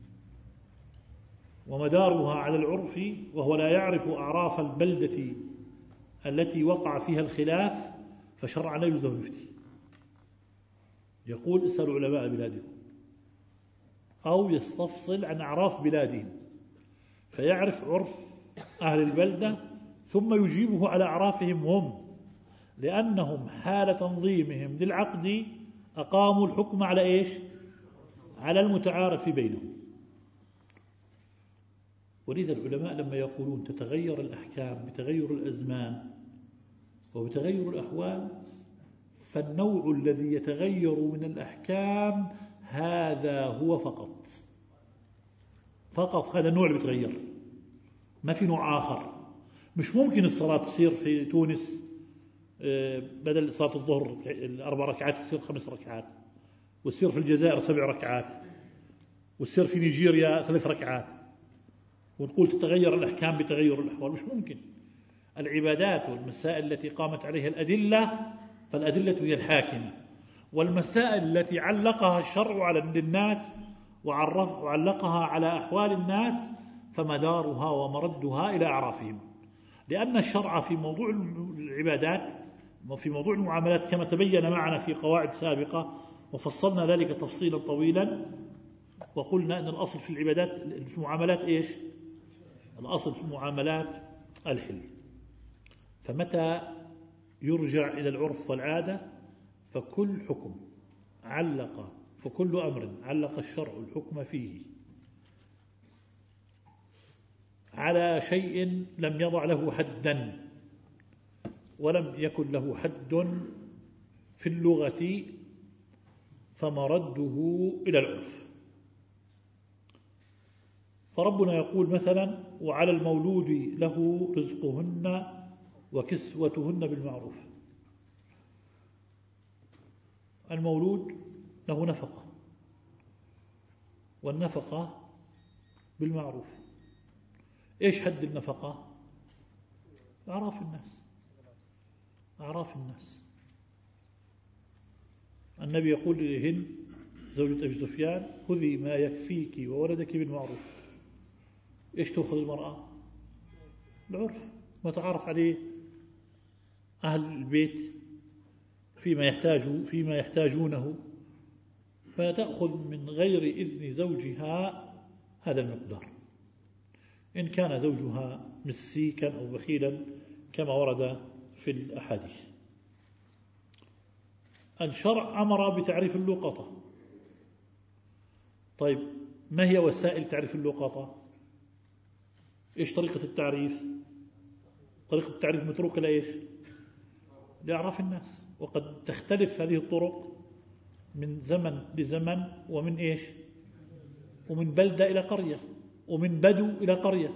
S1: ومدارها على العرف وهو لا يعرف أعراف البلدة التي وقع فيها الخلاف، فشرعا لا يجوز له المفتي. يقول: اسألوا علماء بلادكم، أو يستفصل عن أعراف بلادهم فيعرف عرف أهل البلدة ثم يجيبه على أعرافهم هم، لأنهم حال تنظيمهم للعقد أقاموا الحكم على إيش؟ على المتعارف بينهم. ولذا العلماء لما يقولون تتغير الأحكام بتغير الأزمان وبتغير الأحوال، فالنوع الذي يتغير من الأحكام هذا هو فقط هذا النوع اللي بيتغير، ما في نوع آخر. مش ممكن الصلاة تصير في تونس بدل صلاة الظهر 4 ركعات تصير 5 ركعات، وتصير في الجزائر 7 ركعات، وتصير في نيجيريا 3 ركعات، ونقول تتغير الأحكام بتغير الأحوال. مش ممكن. العبادات والمسائل التي قامت عليها الأدلة فالأدلة هي الحاكمة، والمسائل التي علقها الشرع على للناس وعلقها على أحوال الناس فمدارها ومردها إلى أعرافهم. لأن الشرع في موضوع العبادات وفي موضوع المعاملات كما تبين معنا في قواعد سابقة، وفصلنا ذلك تفصيلا طويلا، وقلنا أن الأصل في العبادات في المعاملات إيش؟ الأصل في المعاملات الحل. فمتى يرجع إلى العرف والعادة فكل أمر علق الشرع الحكم فيه على شيء لم يضع له حدا ولم يكن له حد في اللغة فمرده إلى العرف. فربنا يقول مثلا: وعلى المولود له رزقهن وكسوتهن بالمعروف. المولود له نفقة، والنفقة بالمعروف. إيش حد النفقة؟ أعراف الناس. النبي يقول لهند زوجة أبي سفيان: خذي ما يكفيك وولدك بالمعروف. إيش تأخذ المرأة؟ العرف، ما تعرف عليه أهل البيت فيما يحتاجونه، فتأخذ من غير إذن زوجها هذا المقدار، إن كان زوجها مسيكا أو بخيلا كما ورد في الأحاديث. الشرع أمر بتعريف اللقطة. طيب، ما هي وسائل تعريف اللقطة؟ إيش طريقة التعريف؟ طريقة التعريف متروكة لإيش؟ لأعراف الناس، وقد تختلف هذه الطرق من زمن لزمن، ومن إيش؟ ومن بلدة إلى قرية، ومن بدو إلى قرية.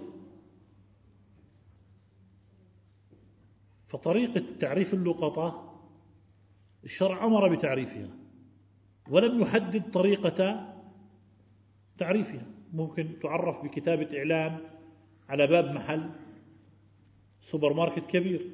S1: فطريقة تعريف اللقطة الشرع أمر بتعريفها ولم يحدد طريقة تعريفها. ممكن تعرف بكتابة إعلان على باب محل سوبر ماركت كبير،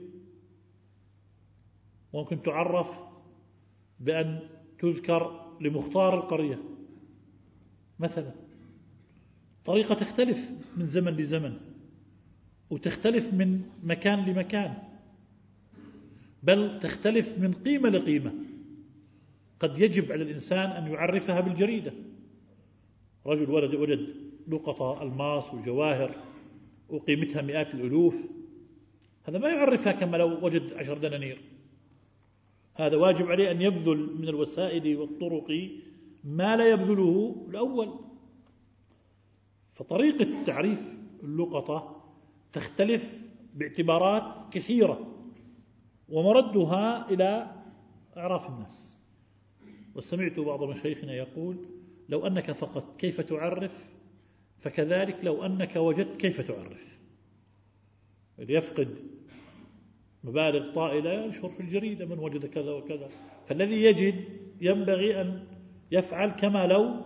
S1: ممكن تعرف بأن تذكر لمختار القرية مثلا. طريقة تختلف من زمن لزمن، وتختلف من مكان لمكان، بل تختلف من قيمة لقيمة. قد يجب على الإنسان أن يعرفها بالجريدة. رجل وجد لقطة ألماس وجواهر وقيمتها مئات الألوف، هذا ما يعرفها كما لو وجد 10 دنانير. هذا واجب عليه أن يبذل من الوسائل والطرق ما لا يبذله الأول. فطريقة تعريف اللقطة تختلف باعتبارات كثيرة، ومردها إلى أعراف الناس. وسمعت بعض مشايخنا يقول: لو أنك فقط كيف تعرف، فكذلك لو أنك وجدت كيف تعرف. اللي يفقد مبالغ طائلة ينشر في الجريدة من وجد كذا وكذا. فالذي يجد ينبغي أن يفعل كما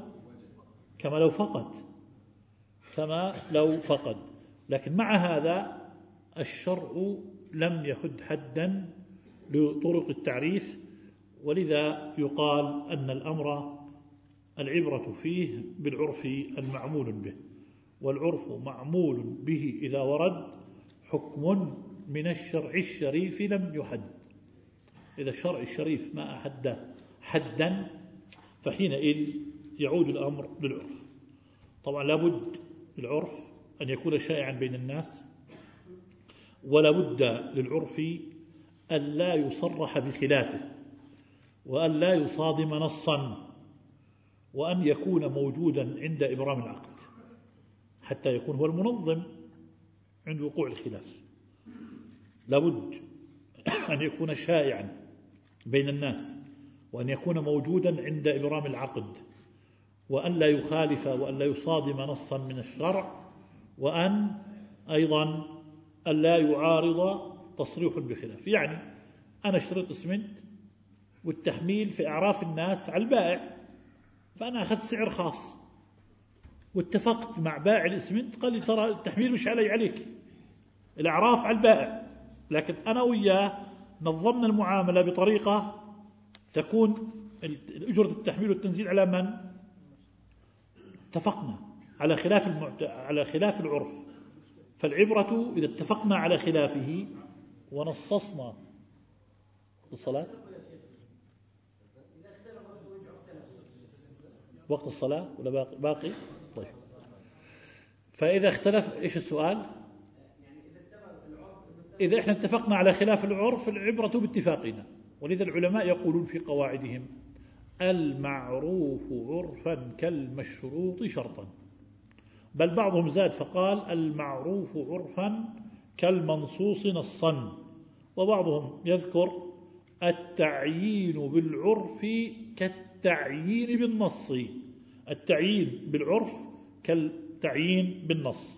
S1: لو فقد. لكن مع هذا الشرع لم يحد حدا لطرق التعريف، ولذا يقال أن العبرة فيه بالعرف المعمول به، والعرف معمول به إذا ورد حكم من الشرع الشريف لم يحد. إذا الشرع الشريف ما أحد حدا فحينئذ يعود الأمر للعرف. طبعا لابد للعرف أن يكون شائعا بين الناس، ولا بد للعرف ألا يصرح بخلافه، وأن لا يصادم نصا، وأن يكون موجودا عند إبرام العقد حتى يكون هو المنظم عند وقوع الخلاف. لابد أن يكون شائعا بين الناس، وأن يكون موجودا عند إبرام العقد، وأن لا يخالف وأن لا يصادم نصا من الشرع، وأن أيضا أن لا يعارض تصريح بخلاف. يعني أنا اشتريت اسمنت والتحميل في إعراف الناس على البائع، فأنا أخذت سعر خاص واتفقت مع بائع الاسمنت، قال لي ترى التحميل مش عليك، الإعراف على البائع، لكن أنا وياه نظمنا المعاملة بطريقة تكون أجرة التحميل والتنزيل على من؟ اتفقنا على خلاف العرف. فالعبرة إذا اتفقنا على خلافه ونصصنا الصلاة وقت الصلاة ولا باقي؟ طيب، فإذا اختلف إيش السؤال؟ إذا إحنا اتفقنا على خلاف العرف العبرة باتفاقنا. ولذا العلماء يقولون في قواعدهم: المعروف عرفا كالمشروط شرطا. بل بعضهم زاد فقال: المعروف عرفا كالمنصوص نصا. وبعضهم يذكر: التعيين بالعرف كالتعيين بالنص. التعيين بالعرف كالتعيين بالنص.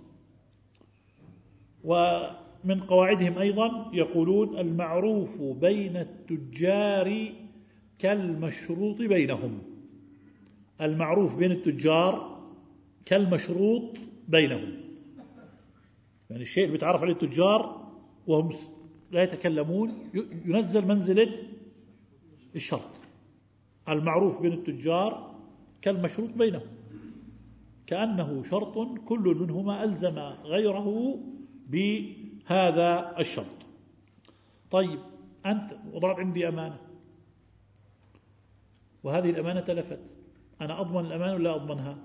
S1: ومن قواعدهم أيضا يقولون: المعروف بين التجار كالمشروط بينهم. المعروف بين التجار كالمشروط بينهم، يعني الشيء اللي بيتعرف عليه التجار وهم لا يتكلمون ينزل منزلة الشرط. المعروف بين التجار كالمشروط بينهم، كأنه شرط كل منهما ألزم غيره بهذا الشرط. طيب، أنت وضعت عندي أمانة، وهذه الأمانة تلفت، أنا أضمن الأمانة ولا أضمنها؟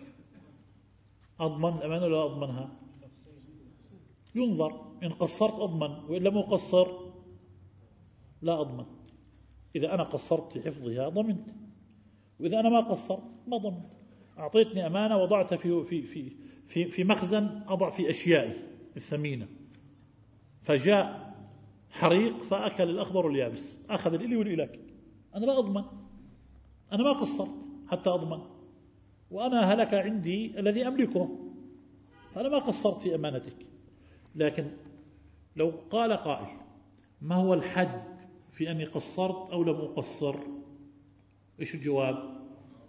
S1: أضمن الأمانة ولا أضمنها؟ ينظر، إن قصرت أضمن، وإن لم أقصر لا أضمن. إذا أنا قصرت في حفظها ضمنت، وإذا أنا ما قصرت ما ضمنت. أعطيتني أمانة وضعتها في مخزن أضع في أشيائي الثمينة، فجاء حريق فأكل الأخضر واليابس، أخذ الإلي والإلاك، أنا لا أضمن، أنا ما قصرت حتى أضمن، وأنا هلك عندي الذي أملكه، فأنا ما قصرت في أمانتك. لكن لو قال قائل: ما هو الحد في أني قصرت أو لم أقصر؟ إيش الجواب؟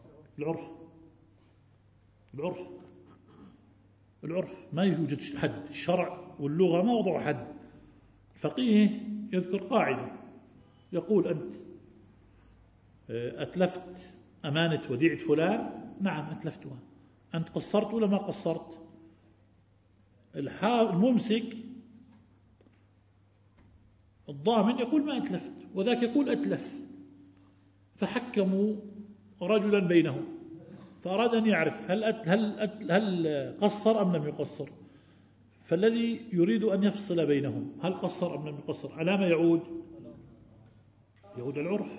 S1: العرف ما يوجد حد. الشرع واللغة ما وضعوا حد. الفقيه يذكر قاعدة يقول: أنت أتلفت أمانة وديعة فلان، نعم أتلفتها، أنت قصرت ولا ما قصرت؟ الممسك الضامن يقول ما أتلفت، وذاك يقول أتلف، فحكموا رجلا بينهم فأراد أن يعرف هل قصر أم لم يقصر. فالذي يريد أن يفصل بينهم هل قصر أم لم يقصر على ما يعود العرف.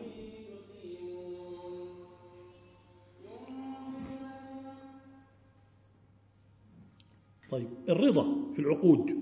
S1: طيب، الرضا في العقود،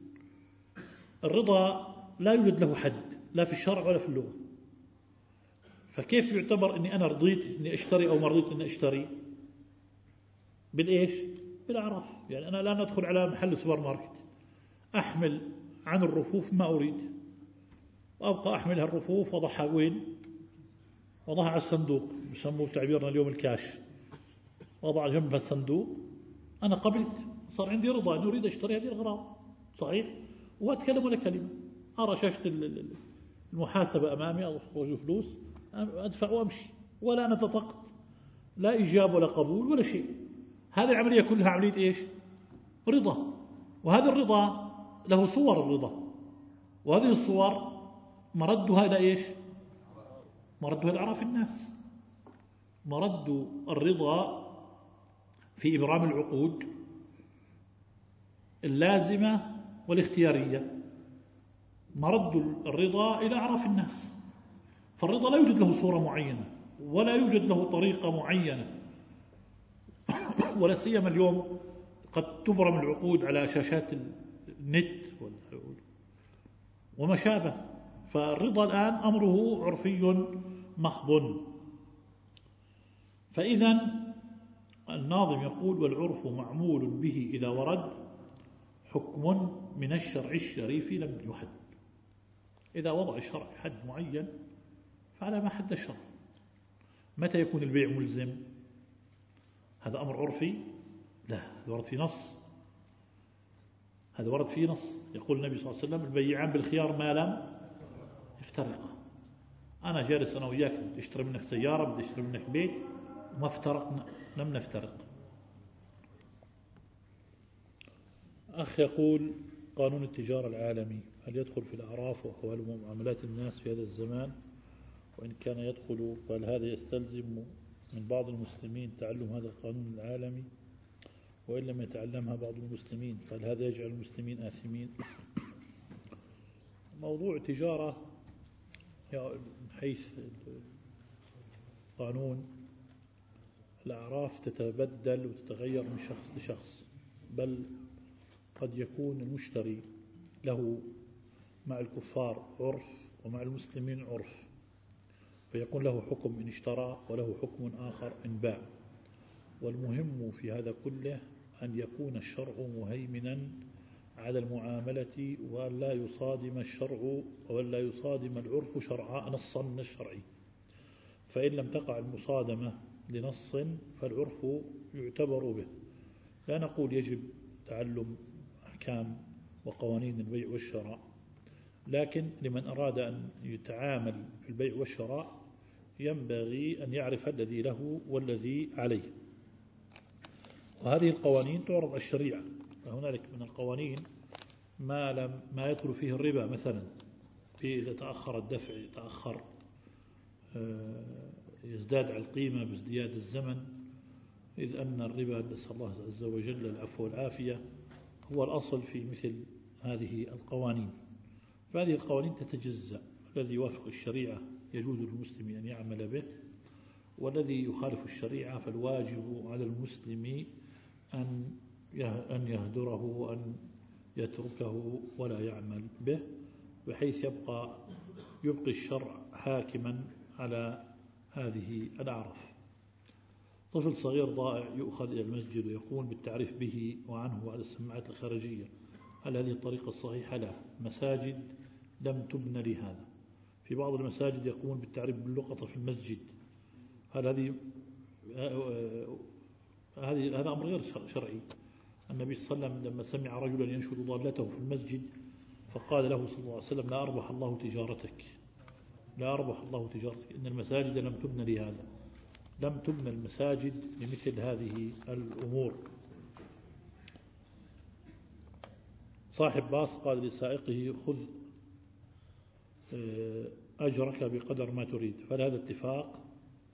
S1: الرضا لا يوجد له حد لا في الشرع ولا في اللغة. فكيف يعتبر أني أنا رضيت أني أشتري أو ما رضيت أني أشتري؟ بالإيش؟ بالأعراف. يعني أنا الآن أدخل على محل سوبر ماركت، أحمل عن الرفوف ما أريد، وأبقى أحمل هالرفوف وضعها وين؟ وضعها على الصندوق، يسموه تعبيرنا اليوم الكاش، وضع جنب الصندوق. أنا قبلت، صار عندي رضا أن أريد أشتري هذه الأغراض، صحيح؟ وأتكلم ولا كلمة، أرى شاشة المحاسبة أمامي، أخرج فلوس أدفع وأمشي، ولا نتطقت لا إجابة ولا قبول ولا شيء. هذه العملية كلها عملية إيش؟ رضا. وهذا الرضا له صور الرضا، وهذه الصور مردها إلى إيش؟ مردها لأعراف الناس. مرد الرضا في إبرام العقود اللازمة والاختيارية، مرد الرضا إلى أعراف الناس، فالرضا لا يوجد له صورة معينة ولا يوجد له طريقة معينة، ولا سيما اليوم قد تبرم العقود على شاشات النت وما شابه. فالرضا الآن أمره عرفي محض. فإذا الناظم يقول: والعرف معمول به إذا ورد حكم من الشرع الشريف لم يحد. إذا وضع الشرع حد معين فعلى ما حد الشرع. متى يكون البيع ملزم؟ هذا أمر عرفي؟ لا، هذا ورد في نص، هذا ورد في نص. يقول النبي صلى الله عليه وسلم: البيعان بالخيار ما لم يفترقا. أنا جالس أنا وياك، بدي أشتري منك سيارة، بدي أشتري منك بيت، وما افترقنا، لم نفترق. أخ يقول: قانون التجارة العالمي هل يدخل في الأعراف وأحوال ومعاملات الناس في هذا الزمان؟ وإن كان يدخل فهل هذا يستلزم من بعض المسلمين تعلم هذا القانون العالمي؟ وإن لم يتعلمها بعض المسلمين فهل هذا يجعل المسلمين آثمين؟ موضوع تجارة من حيث قانون الأعراف تتبدل وتتغير من شخص لشخص، بل قد يكون المشتري له مع الكفار عرف ومع المسلمين عرف، فيكون له حكم إن اشترى وله حكم آخر إن باع. والمهم في هذا كله أن يكون الشرع مهيمنا على المعاملة، وأن لا يصادم الشرع وأن لا يصادم العرف شرعا نصا من الشرع. فإن لم تقع المصادمة لنص فالعرف يعتبر به. لا نقول يجب تعلم أحكام وقوانين البيع والشراء، لكن لمن أراد أن يتعامل في البيع والشراء ينبغي أن يعرف الذي له والذي عليه. وهذه القوانين تعرض على الشريعة. فهنالك من القوانين ما يدخل فيه الربا مثلا، إذا تأخر الدفع يتأخر، يزداد على القيمة بازدياد الزمن، إذ أن الربا نسأل الله عز وجل العفو والعافية هو الأصل في مثل هذه القوانين. فهذه القوانين تتجزأ، الذي يوافق الشريعة يجوز للمسلم أن يعمل به، والذي يخالف الشريعة فالواجب على المسلم أن يهدره وأن يتركه ولا يعمل به، بحيث يبقي الشرع حاكما على هذه الأعراف. طفل صغير ضائع يؤخذ إلى المسجد ويقوم بالتعريف به وعنه على السماعات الخارجية، هل هذه الطريقة الصحيحة؟ لا، مساجد لم تبنى لهذا. في بعض المساجد يقومون بالتعريف باللقطة في المسجد، هل هذا أمر غير شرعي. النبي صلى الله عليه وسلم لما سمع رجلا ينشد ضالته في المسجد فقال له صلى الله عليه وسلم: لا أربح الله تجارتك، لا أربح الله تجارتك، إن المساجد لم تبنى لهذا، لم تبنى المساجد لمثل هذه الأمور. صاحب باص قال لسائقه: خذ أجرك بقدر ما تريد، فهل هذا اتفاق؟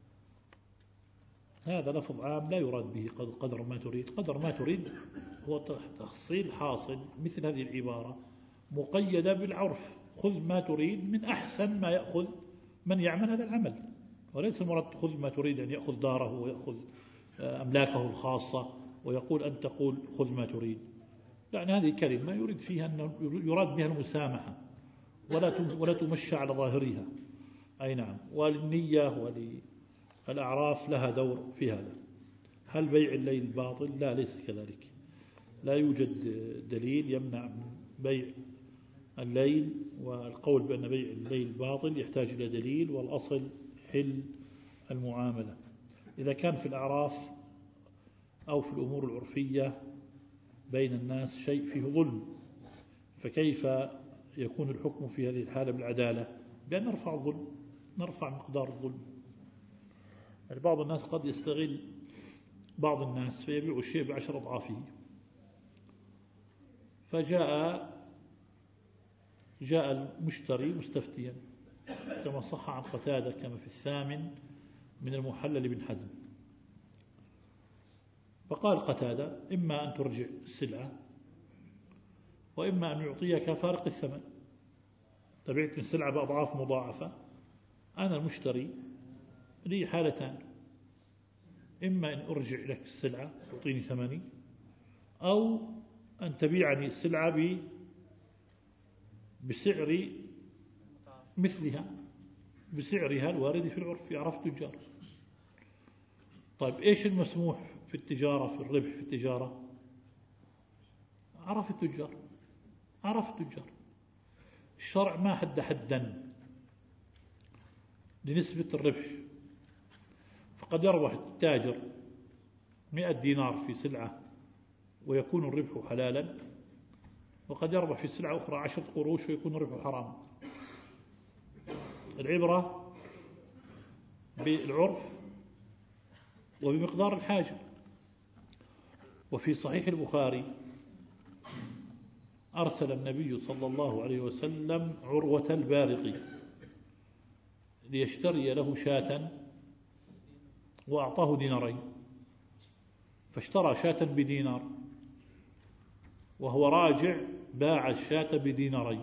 S1: هذا لفظ عام لا يراد به قدر ما تريد. قدر ما تريد هو تحصيل حاصل. مثل هذه العبارة مقيدة بالعرف: خذ ما تريد من أحسن ما يأخذ من يعمل هذا العمل، وليس المراد خذ ما تريد أن يأخذ داره ويأخذ أملاكه الخاصة ويقول أن تقول خذ ما تريد. لأن هذه كلمة يريد فيها أن يراد بها المسامحة ولا تمشى على ظاهرها. أي نعم. والنية والأعراف لها دور في هذا. هل بيع الليل باطل؟ لا، ليس كذلك. لا يوجد دليل يمنع من بيع الليل، والقول بأن بيع الليل باطل يحتاج إلى دليل، والأصل حل المعاملة. إذا كان في الأعراف أو في الأمور العرفية بين الناس شيء فيه ظلم، فكيف يكون الحكم في هذه الحالة بالعدالة؟ بأن نرفع الظلم، نرفع مقدار الظلم. يعني بعض الناس قد يستغل بعض الناس فيبيع الشيء ب10 أضعافه. فجاء المشتري مستفتيا كما صح عن قتادة كما في الثامن من المحلل بن حزم، فقال قتادة: إما أن ترجع السلعة وإما أن يعطيك فارق الثمن. تبعت السلعة بأضعاف مضاعفة، أنا المشتري لي حالتان: إما أن أرجع لك السلعة تعطيني ثمني، أو أن تبيعني السلعة بسعر مثلها، بسعرها الوارد في العرف يعرف التجار. طيب إيش المسموح في التجارة، في الربح في التجارة؟ عرف التجار. الشرع ما حد حدا لنسبة الربح، فقد يربح التاجر 100 دينار في سلعة ويكون الربح حلالا، وقد يربح في سلعة أخرى 10 قروش ويكون الربح حراما. العبرة بالعرف وبمقدار الحاجة. وفي صحيح البخاري أرسل النبي صلى الله عليه وسلم عروة البارقي ليشتري له شاة وأعطاه دينارين، فاشترى شاة بدينار، وهو راجع باع الشاة بدينارين،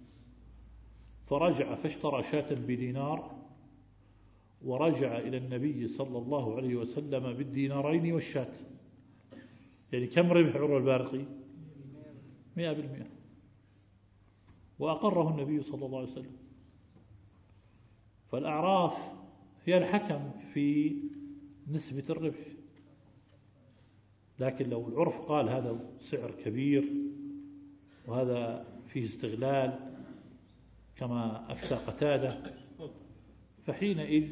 S1: فرجع فاشترى شاة بدينار، ورجع إلى النبي صلى الله عليه وسلم بالدينارين والشاة. يعني كم ربح عروة البارقي؟ 100%. وأقره النبي صلى الله عليه وسلم. فالأعراف هي الحكم في نسبة الربح، لكن لو العرف قال هذا سعر كبير وهذا فيه استغلال كما أفتى قتادة، فحينئذ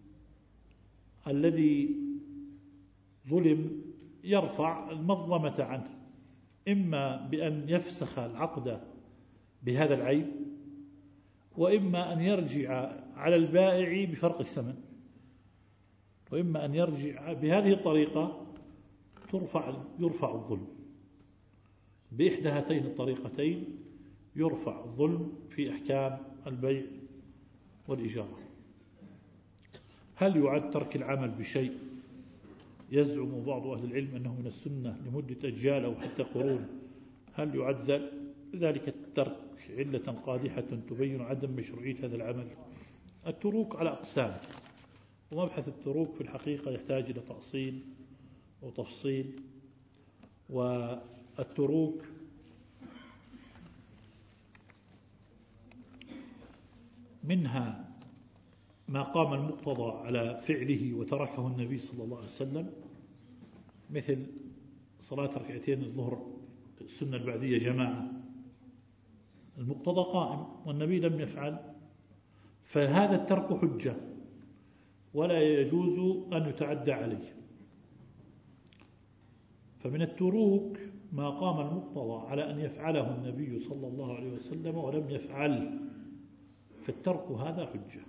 S1: الذي ظلم يرفع المظلمة عنه، إما بأن يفسخ العقد بهذا العيب، وإما أن يرجع على البائع بفرق الثمن، وإما أن يرجع بهذه الطريقة يرفع الظلم. بإحدى هاتين الطريقتين يرفع الظلم في أحكام البيع والإجارة. هل يعد ترك العمل بشيء يزعم بعض أهل العلم أنه من السنة لمدة أجيال أو حتى قرون؟ هل يعد ذلك الترك علة قادحة تبين عدم مشروعية هذا العمل؟ التروك على أقسام، ومبحث التروك في الحقيقة يحتاج إلى تأصيل وتفصيل. والتروك منها ما قام المقتضى على فعله وتركه النبي صلى الله عليه وسلم، مثل صلاة ركعتين الظهر السنة البعدية جماعة، المقتضى قائم والنبي لم يفعل، فهذا الترك حجة ولا يجوز أن يتعدى عليه. فمن التروك ما قام المقتضى على أن يفعله النبي صلى الله عليه وسلم ولم يفعل، فالترك هذا حجة.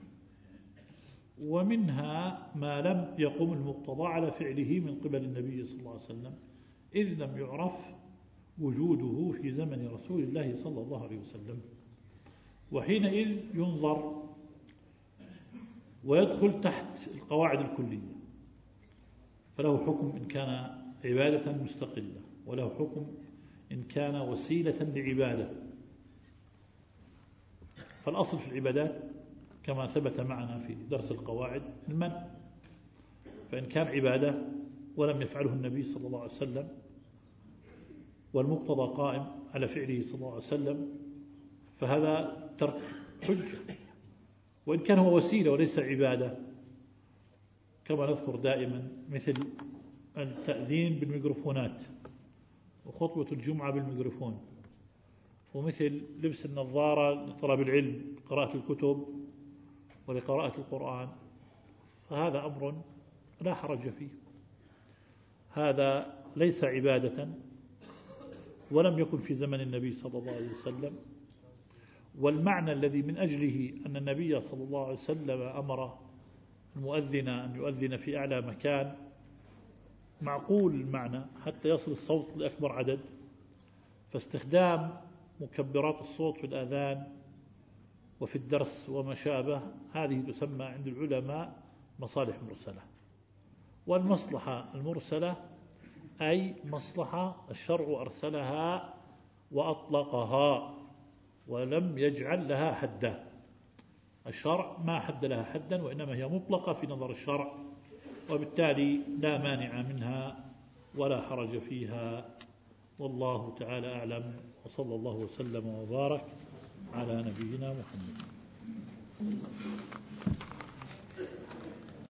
S1: ومنها ما لم يقم المقتضى على فعله من قبل النبي صلى الله عليه وسلم، إذ لم يعرف وجوده في زمن رسول الله صلى الله عليه وسلم، وحينئذ ينظر ويدخل تحت القواعد الكلية، فله حكم إن كان عبادة مستقلة، وله حكم إن كان وسيلة لعبادة. فالأصل في العبادات كما ثبت معنا في درس القواعد المنع، فإن كان عبادة ولم يفعله النبي صلى الله عليه وسلم والمقتضى قائم على فعله صلى الله عليه وسلم، فهذا ترك حجة، وإن كان هو وسيلة وليس عبادة، كما نذكر دائما مثل التأذين بالميكروفونات وخطبة الجمعة بالميكروفون، ومثل لبس النظارة لطلب العلم، قراءة الكتب ولقراءة القرآن، فهذا أمر لا حرج فيه. هذا ليس عبادة ولم يكن في زمن النبي صلى الله عليه وسلم. والمعنى الذي من أجله أن النبي صلى الله عليه وسلم أمر المؤذن أن يؤذن في أعلى مكان معقول المعنى حتى يصل الصوت لأكبر عدد، فاستخدام مكبرات الصوت في الآذان وفي الدرس وما شابه هذه تسمى عند العلماء مصالح مرسلة. والمصلحة المرسلة أي مصلحة الشرع أرسلها وأطلقها ولم يجعل لها حدا. الشرع ما حد لها حدا، وإنما هي مطلقة في نظر الشرع، وبالتالي لا مانع منها ولا حرج فيها. والله تعالى أعلم، وصلى الله وسلم وبارك على نبينا محمد.